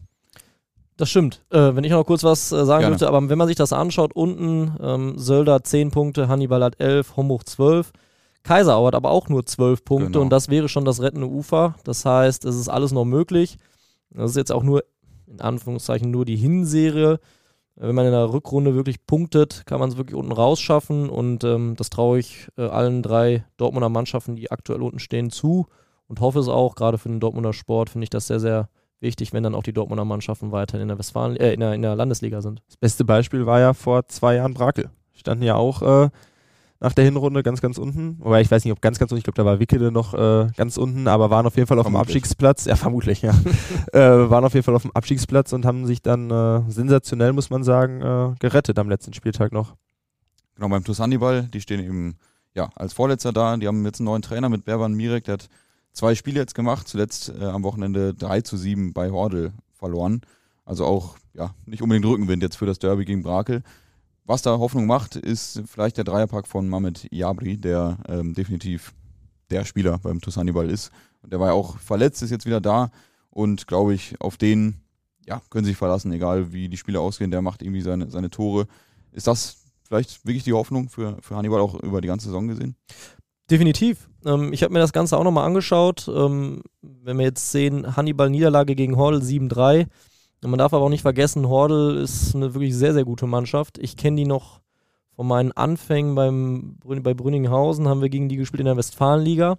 Das stimmt. Äh, wenn ich noch kurz was äh, sagen Gerne. dürfte, aber wenn man sich das anschaut, unten ähm, Sölder zehn Punkte, Hannibal hat elf, Homburg zwölf, Kaiserau hat aber auch nur zwölf Punkte Genau. und das wäre schon das rettende Ufer. Das heißt, es ist alles noch möglich. Das ist jetzt auch nur, in Anführungszeichen, nur die Hinserie. Wenn man in der Rückrunde wirklich punktet, kann man es wirklich unten rausschaffen und ähm, das traue ich äh, allen drei Dortmunder Mannschaften, die aktuell unten stehen, zu und hoffe es auch. Gerade für den Dortmunder Sport finde ich das sehr, sehr wichtig, wenn dann auch die Dortmunder Mannschaften weiterhin in der Westfalen, äh, in der, in der Landesliga sind. Das beste Beispiel war ja vor zwei Jahren Brakel. Standen ja auch äh, nach der Hinrunde ganz, ganz unten. Wobei ich weiß nicht, ob ganz, ganz unten, ich glaube, da war Wickede noch äh, ganz unten, aber waren auf jeden Fall auf Vermutlich. dem Abstiegsplatz. Ja, vermutlich, ja. äh, waren auf jeden Fall auf dem Abstiegsplatz und haben sich dann äh, sensationell, muss man sagen, äh, gerettet am letzten Spieltag noch. Genau, beim TuS Hannibal, die stehen eben ja, als Vorletzter da. Die haben jetzt einen neuen Trainer mit Berban Mirek, der hat zwei Spiele jetzt gemacht, zuletzt äh, am Wochenende drei zu sieben bei Hordel verloren. Also auch ja, nicht unbedingt Rückenwind jetzt für das Derby gegen Brakel. was da Hoffnung macht, ist vielleicht der Dreierpack von Mehmet Jabri, der ähm, definitiv der Spieler beim TuS Hannibal ist. Und der war ja auch verletzt, ist jetzt wieder da und glaube ich, auf den ja, können Sie sich verlassen, egal wie die Spiele ausgehen, der macht irgendwie seine, seine Tore. Ist das vielleicht wirklich die Hoffnung für, für Hannibal auch über die ganze Saison gesehen? Definitiv. Ähm, ich habe mir das Ganze auch nochmal angeschaut. Ähm, wenn wir jetzt sehen, Hannibal-Niederlage gegen Hordel sieben drei. Und man darf aber auch nicht vergessen, Hordel ist eine wirklich sehr, sehr gute Mannschaft. Ich kenne die noch von meinen Anfängen beim, bei Brünninghausen, haben wir gegen die gespielt in der Westfalenliga.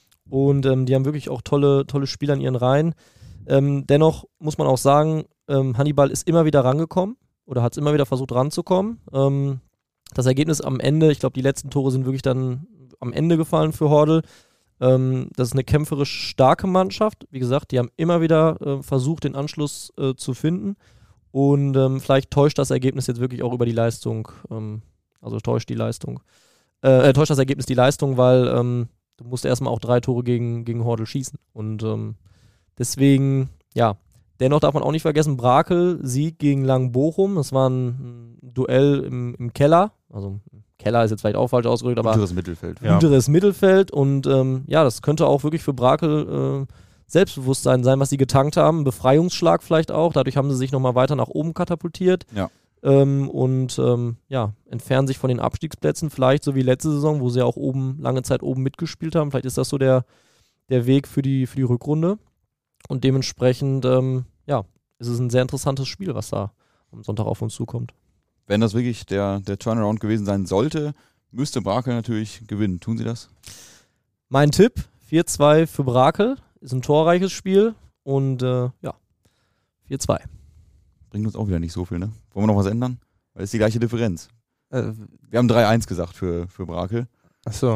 Und ähm, die haben wirklich auch tolle, tolle Spieler in ihren Reihen. Ähm, dennoch muss man auch sagen, ähm, Hannibal ist immer wieder rangekommen oder hat es immer wieder versucht ranzukommen. Ähm, das Ergebnis am Ende, ich glaube, die letzten Tore sind wirklich dann am Ende gefallen für Hordel. Ähm, das ist eine kämpferisch starke Mannschaft. Wie gesagt, die haben immer wieder äh, versucht, den Anschluss äh, zu finden. Und ähm, vielleicht täuscht das Ergebnis jetzt wirklich auch über die Leistung. Ähm, also täuscht die Leistung. Äh, täuscht das Ergebnis die Leistung, weil ähm, du musst erstmal auch drei Tore gegen, gegen Hordel schießen. Und ähm, deswegen, ja, dennoch darf man auch nicht vergessen, Brakel Sieg gegen Langenbochum. Das war ein Duell im, im Keller. Also Keller ist jetzt vielleicht auch falsch ausgedrückt, aber unteres Mittelfeld. Ja. Unteres Mittelfeld. Und ähm, ja, das könnte auch wirklich für Brakel äh, Selbstbewusstsein sein, was sie getankt haben. Ein Befreiungsschlag vielleicht auch. Dadurch haben sie sich nochmal weiter nach oben katapultiert. Ja. Ähm, und ähm, ja, entfernen sich von den Abstiegsplätzen. Vielleicht so wie letzte Saison, wo sie auch oben lange Zeit oben mitgespielt haben. Vielleicht ist das so der, der Weg für die, für die Rückrunde. Und dementsprechend, ähm, ja, ist es ein sehr interessantes Spiel, was da am Sonntag auf uns zukommt. Wenn das wirklich der, der Turnaround gewesen sein sollte, müsste Brakel natürlich gewinnen. Tun Sie das? Mein Tipp, vier zwei für Brakel. Ist ein torreiches Spiel und äh, ja, vier zwei. Bringt uns auch wieder nicht so viel, ne? Wollen wir noch was ändern? Weil es ist die gleiche Differenz. Äh, Wir haben drei eins gesagt für, für Brakel. Achso.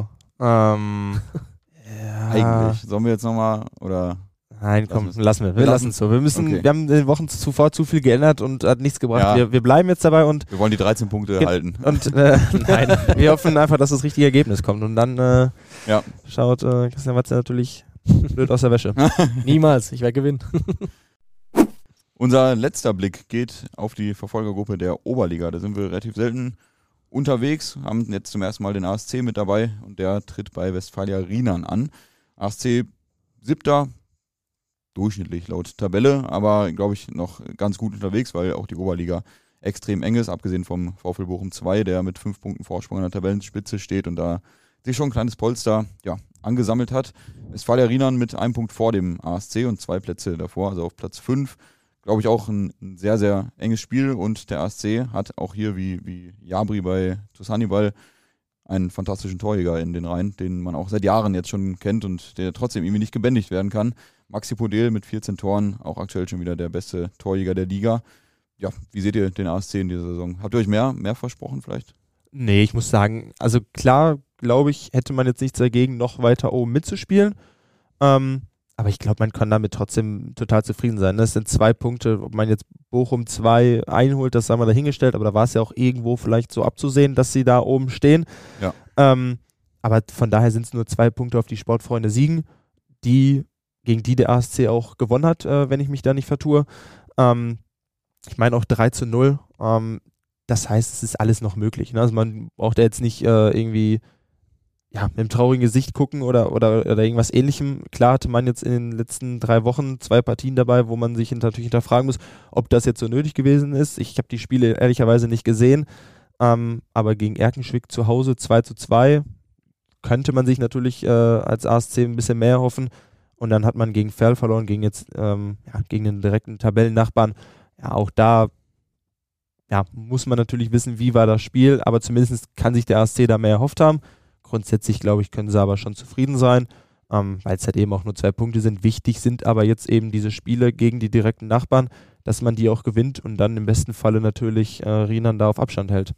Ähm, ja. Eigentlich. Sollen wir jetzt nochmal, oder... Nein, komm, Lassen lassen wir. Wir Wir lassen es so. Wir müssen, Okay. wir haben in den Wochen zuvor zu viel geändert und hat nichts gebracht. Ja. Wir, wir bleiben jetzt dabei und, Wir wollen die dreizehn Punkte Ge- halten. und äh, nein, wir hoffen einfach, dass das richtige Ergebnis kommt. Und dann äh, Ja. schaut äh, Christian Watze natürlich blöd aus der Wäsche. Niemals, ich werde gewinnen. Unser letzter Blick geht auf die Verfolgergruppe der Oberliga. Da sind wir relativ selten unterwegs, haben jetzt zum ersten Mal den A S C mit dabei und der tritt bei Westfalia Rienan an. A S C siebter, durchschnittlich laut Tabelle, aber glaube ich noch ganz gut unterwegs, weil auch die Oberliga extrem eng ist, abgesehen vom VfL Bochum zwei, der mit fünf Punkten Vorsprung an der Tabellenspitze steht und da sich schon ein kleines Polster ja, angesammelt hat. Westfalia Rienan mit einem Punkt vor dem A S C und zwei Plätze davor, also auf Platz fünf. Glaube ich auch ein, ein sehr, sehr enges Spiel und der A S C hat auch hier wie, wie Jabri bei TuS Hannibal einen fantastischen Torjäger in den Reihen, den man auch seit Jahren jetzt schon kennt und der trotzdem irgendwie nicht gebändigt werden kann. Maxi Podel mit vierzehn Toren, auch aktuell schon wieder der beste Torjäger der Liga. Ja, wie seht ihr den A S C in dieser Saison? Habt ihr euch mehr, mehr versprochen vielleicht? Nee, ich muss sagen, also klar, glaube ich, hätte man jetzt nichts dagegen, noch weiter oben mitzuspielen. Ähm, aber ich glaube, man kann damit trotzdem total zufrieden sein. Das sind zwei Punkte, ob man jetzt Bochum zwei einholt, das haben wir dahingestellt, aber da war es ja auch irgendwo vielleicht so abzusehen, dass sie da oben stehen. Ja. Ähm, aber von daher sind es nur zwei Punkte, auf die Sportfreunde siegen, die, gegen die der A S C auch gewonnen hat, äh, wenn ich mich da nicht vertue. Ähm, ich meine auch drei zu null. Ähm, das heißt, es ist alles noch möglich. Ne? Also man braucht ja jetzt nicht äh, irgendwie ja, mit einem traurigen Gesicht gucken oder, oder, oder irgendwas Ähnlichem. Klar hatte man jetzt in den letzten drei Wochen zwei Partien dabei, wo man sich natürlich hinterfragen muss, ob das jetzt so nötig gewesen ist. Ich habe die Spiele ehrlicherweise nicht gesehen, ähm, aber gegen Erkenschwick zu Hause zwei zu zwei könnte man sich natürlich äh, als A S C ein bisschen mehr hoffen. Und dann hat man gegen Ferl verloren, gegen jetzt ähm, ja, gegen den direkten Tabellennachbarn. Ja, auch da ja, muss man natürlich wissen, wie war das Spiel, aber zumindest kann sich der A S C da mehr erhofft haben. Grundsätzlich, glaube ich, können sie aber schon zufrieden sein, ähm, weil es halt eben auch nur zwei Punkte sind. Wichtig sind aber jetzt eben diese Spiele gegen die direkten Nachbarn, dass man die auch gewinnt und dann im besten Falle natürlich äh, Rienan da auf Abstand hält.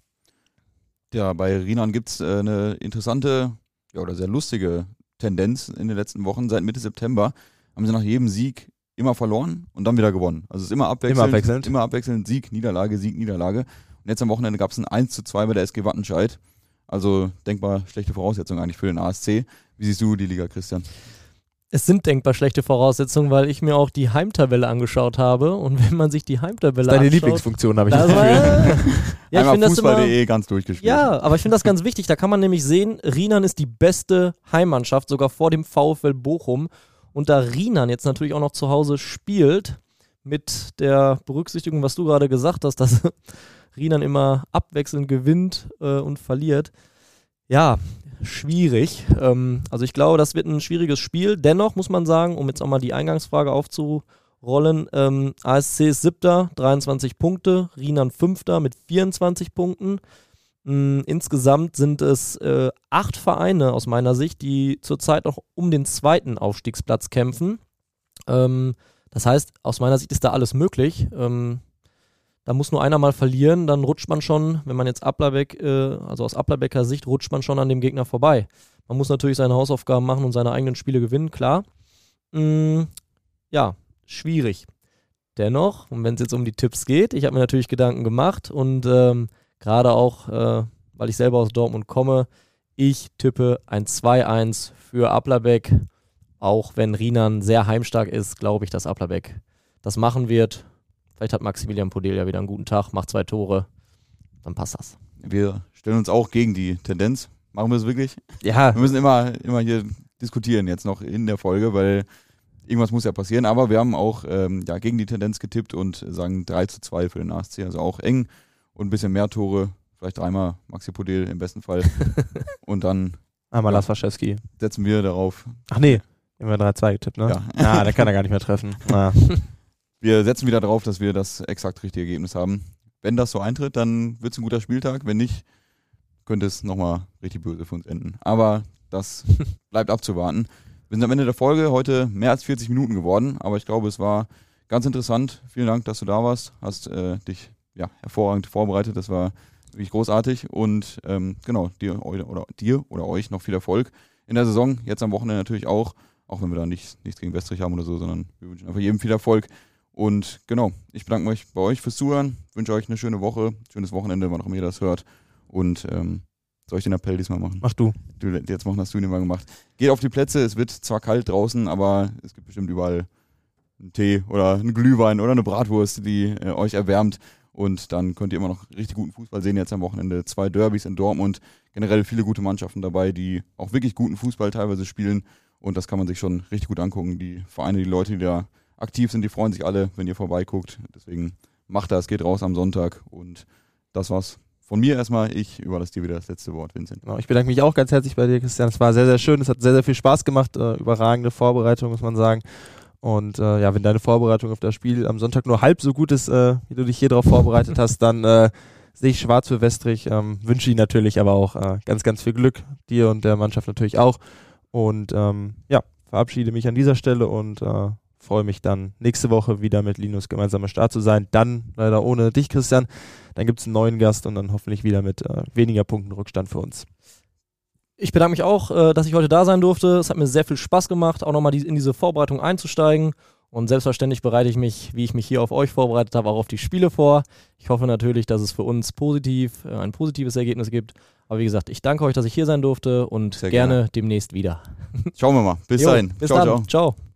Ja, bei Rienan gibt es äh, eine interessante ja, oder sehr lustige Tendenz in den letzten Wochen. Seit Mitte September haben sie nach jedem Sieg immer verloren und dann wieder gewonnen. Also es ist immer abwechselnd. Immer abwechselnd. Immer abwechselnd. Sieg, Niederlage, Sieg, Niederlage. Und jetzt am Wochenende gab es ein eins zu zwei bei der S G Wattenscheid. Also denkbar schlechte Voraussetzungen eigentlich für den A S C. Wie siehst du die Liga, Christian? es sind denkbar schlechte Voraussetzungen, weil ich mir auch die Heimtabelle angeschaut habe. Und wenn man sich die Heimtabelle das ist deine anschaut... Lieblingsfunktion, habe ich das das Gefühl. war, ja, Einmal Fußball punkt de ganz durchgespielt. Ja, aber ich finde das ganz wichtig. Da kann man nämlich sehen, Rienan ist die beste Heimmannschaft, sogar vor dem VfL Bochum. Und da Rienan jetzt natürlich auch noch zu Hause spielt, mit der Berücksichtigung, was du gerade gesagt hast, dass Rienan immer abwechselnd gewinnt äh, und verliert. Ja, schwierig. Ähm, also ich glaube, das wird ein schwieriges Spiel. Dennoch muss man sagen, um jetzt auch mal die Eingangsfrage aufzurollen, ähm, A S C ist Siebter, dreiundzwanzig Punkte, Rienan Fünfter mit vierundzwanzig Punkten. Ähm, insgesamt sind es äh, acht Vereine aus meiner Sicht, die zurzeit noch um den zweiten Aufstiegsplatz kämpfen. Ähm, das heißt, aus meiner Sicht ist da alles möglich. Ähm, Da muss nur einer mal verlieren, dann rutscht man schon, wenn man jetzt Applerbeck, äh, also aus Applerbecker Sicht, rutscht man schon an dem Gegner vorbei. Man muss natürlich seine Hausaufgaben machen und seine eigenen Spiele gewinnen, klar. Mm, ja, schwierig. Dennoch, und wenn es jetzt um die Tipps geht, ich habe mir natürlich Gedanken gemacht und ähm, gerade auch, äh, weil ich selber aus Dortmund komme, ich tippe ein zwei eins für Applerbeck. Auch wenn Rienan sehr heimstark ist, glaube ich, dass Applerbeck das machen wird. Vielleicht hat Maximilian Podell ja wieder einen guten Tag, macht zwei Tore, dann passt das. Wir stellen uns auch gegen die Tendenz. Machen wir es wirklich? Ja. Wir müssen immer, immer hier diskutieren jetzt noch in der Folge, weil irgendwas muss ja passieren. Aber wir haben auch ähm, ja, gegen die Tendenz getippt und sagen drei zu zwei für den A S C. Also auch eng und ein bisschen mehr Tore. Vielleicht dreimal Maxi Podell im besten Fall. Und dann Einmal ja, Lars Waschewski. setzen wir darauf. Ach nee, haben wir drei zwei getippt, ne? Ja. Ah, da kann er gar nicht mehr treffen. Ah. Wir setzen wieder darauf, dass wir das exakt richtige Ergebnis haben. Wenn das so eintritt, dann wird es ein guter Spieltag. Wenn nicht, könnte es nochmal richtig böse für uns enden. Aber das bleibt abzuwarten. Wir sind am Ende der Folge, heute mehr als vierzig Minuten geworden, aber ich glaube, es war ganz interessant. Vielen Dank, dass du da warst, hast äh, dich ja, hervorragend vorbereitet, das war wirklich großartig und ähm, genau, dir oder, dir oder euch noch viel Erfolg in der Saison, jetzt am Wochenende natürlich auch, auch wenn wir da nicht, nichts gegen Westrich haben oder so, sondern wir wünschen einfach jedem viel Erfolg. Und genau, ich bedanke mich bei euch fürs Zuhören, wünsche euch eine schöne Woche, schönes Wochenende, wann auch immer ihr das hört. Und ähm, soll ich den Appell diesmal machen? Mach du. du. Jetzt machen, hast du den mal gemacht. Geht auf die Plätze, es wird zwar kalt draußen, aber es gibt bestimmt überall einen Tee oder einen Glühwein oder eine Bratwurst, die äh, euch erwärmt. Und dann könnt ihr immer noch richtig guten Fußball sehen jetzt am Wochenende. Zwei Derbys in Dortmund, generell viele gute Mannschaften dabei, die auch wirklich guten Fußball teilweise spielen. Und das kann man sich schon richtig gut angucken. Die Vereine, die Leute, die da aktiv sind, die freuen sich alle, wenn ihr vorbeiguckt. Deswegen macht das, geht raus am Sonntag. Und das war's von mir erstmal. Ich überlasse dir wieder das letzte Wort, Vincent. Genau, ich bedanke mich auch ganz herzlich bei dir, Christian. Es war sehr, sehr schön. Es hat sehr, sehr viel Spaß gemacht. Äh, überragende Vorbereitung, muss man sagen. Und äh, ja, wenn deine Vorbereitung auf das Spiel am Sonntag nur halb so gut ist, äh, wie du dich hier drauf vorbereitet hast, dann äh, sehe ich schwarz für Westrich. Ähm, wünsche Ihnen natürlich aber auch äh, ganz, ganz viel Glück. Dir und der Mannschaft natürlich auch. Und ähm, ja, verabschiede mich an dieser Stelle und äh, freue mich dann nächste Woche wieder mit Linus gemeinsam am Start zu sein. Dann leider ohne dich, Christian. Dann gibt es einen neuen Gast und dann hoffentlich wieder mit äh, weniger Punkten Rückstand für uns. Ich bedanke mich auch, äh, dass ich heute da sein durfte. Es hat mir sehr viel Spaß gemacht, auch nochmal die, in diese Vorbereitung einzusteigen. Und selbstverständlich bereite ich mich, wie ich mich hier auf euch vorbereitet habe, auch auf die Spiele vor. Ich hoffe natürlich, dass es für uns positiv, äh, ein positives Ergebnis gibt. Aber wie gesagt, ich danke euch, dass ich hier sein durfte und Sehr gerne, gerne demnächst wieder. Schauen wir mal. Bis Jo, dahin. Bis ciao, dann. ciao. Ciao.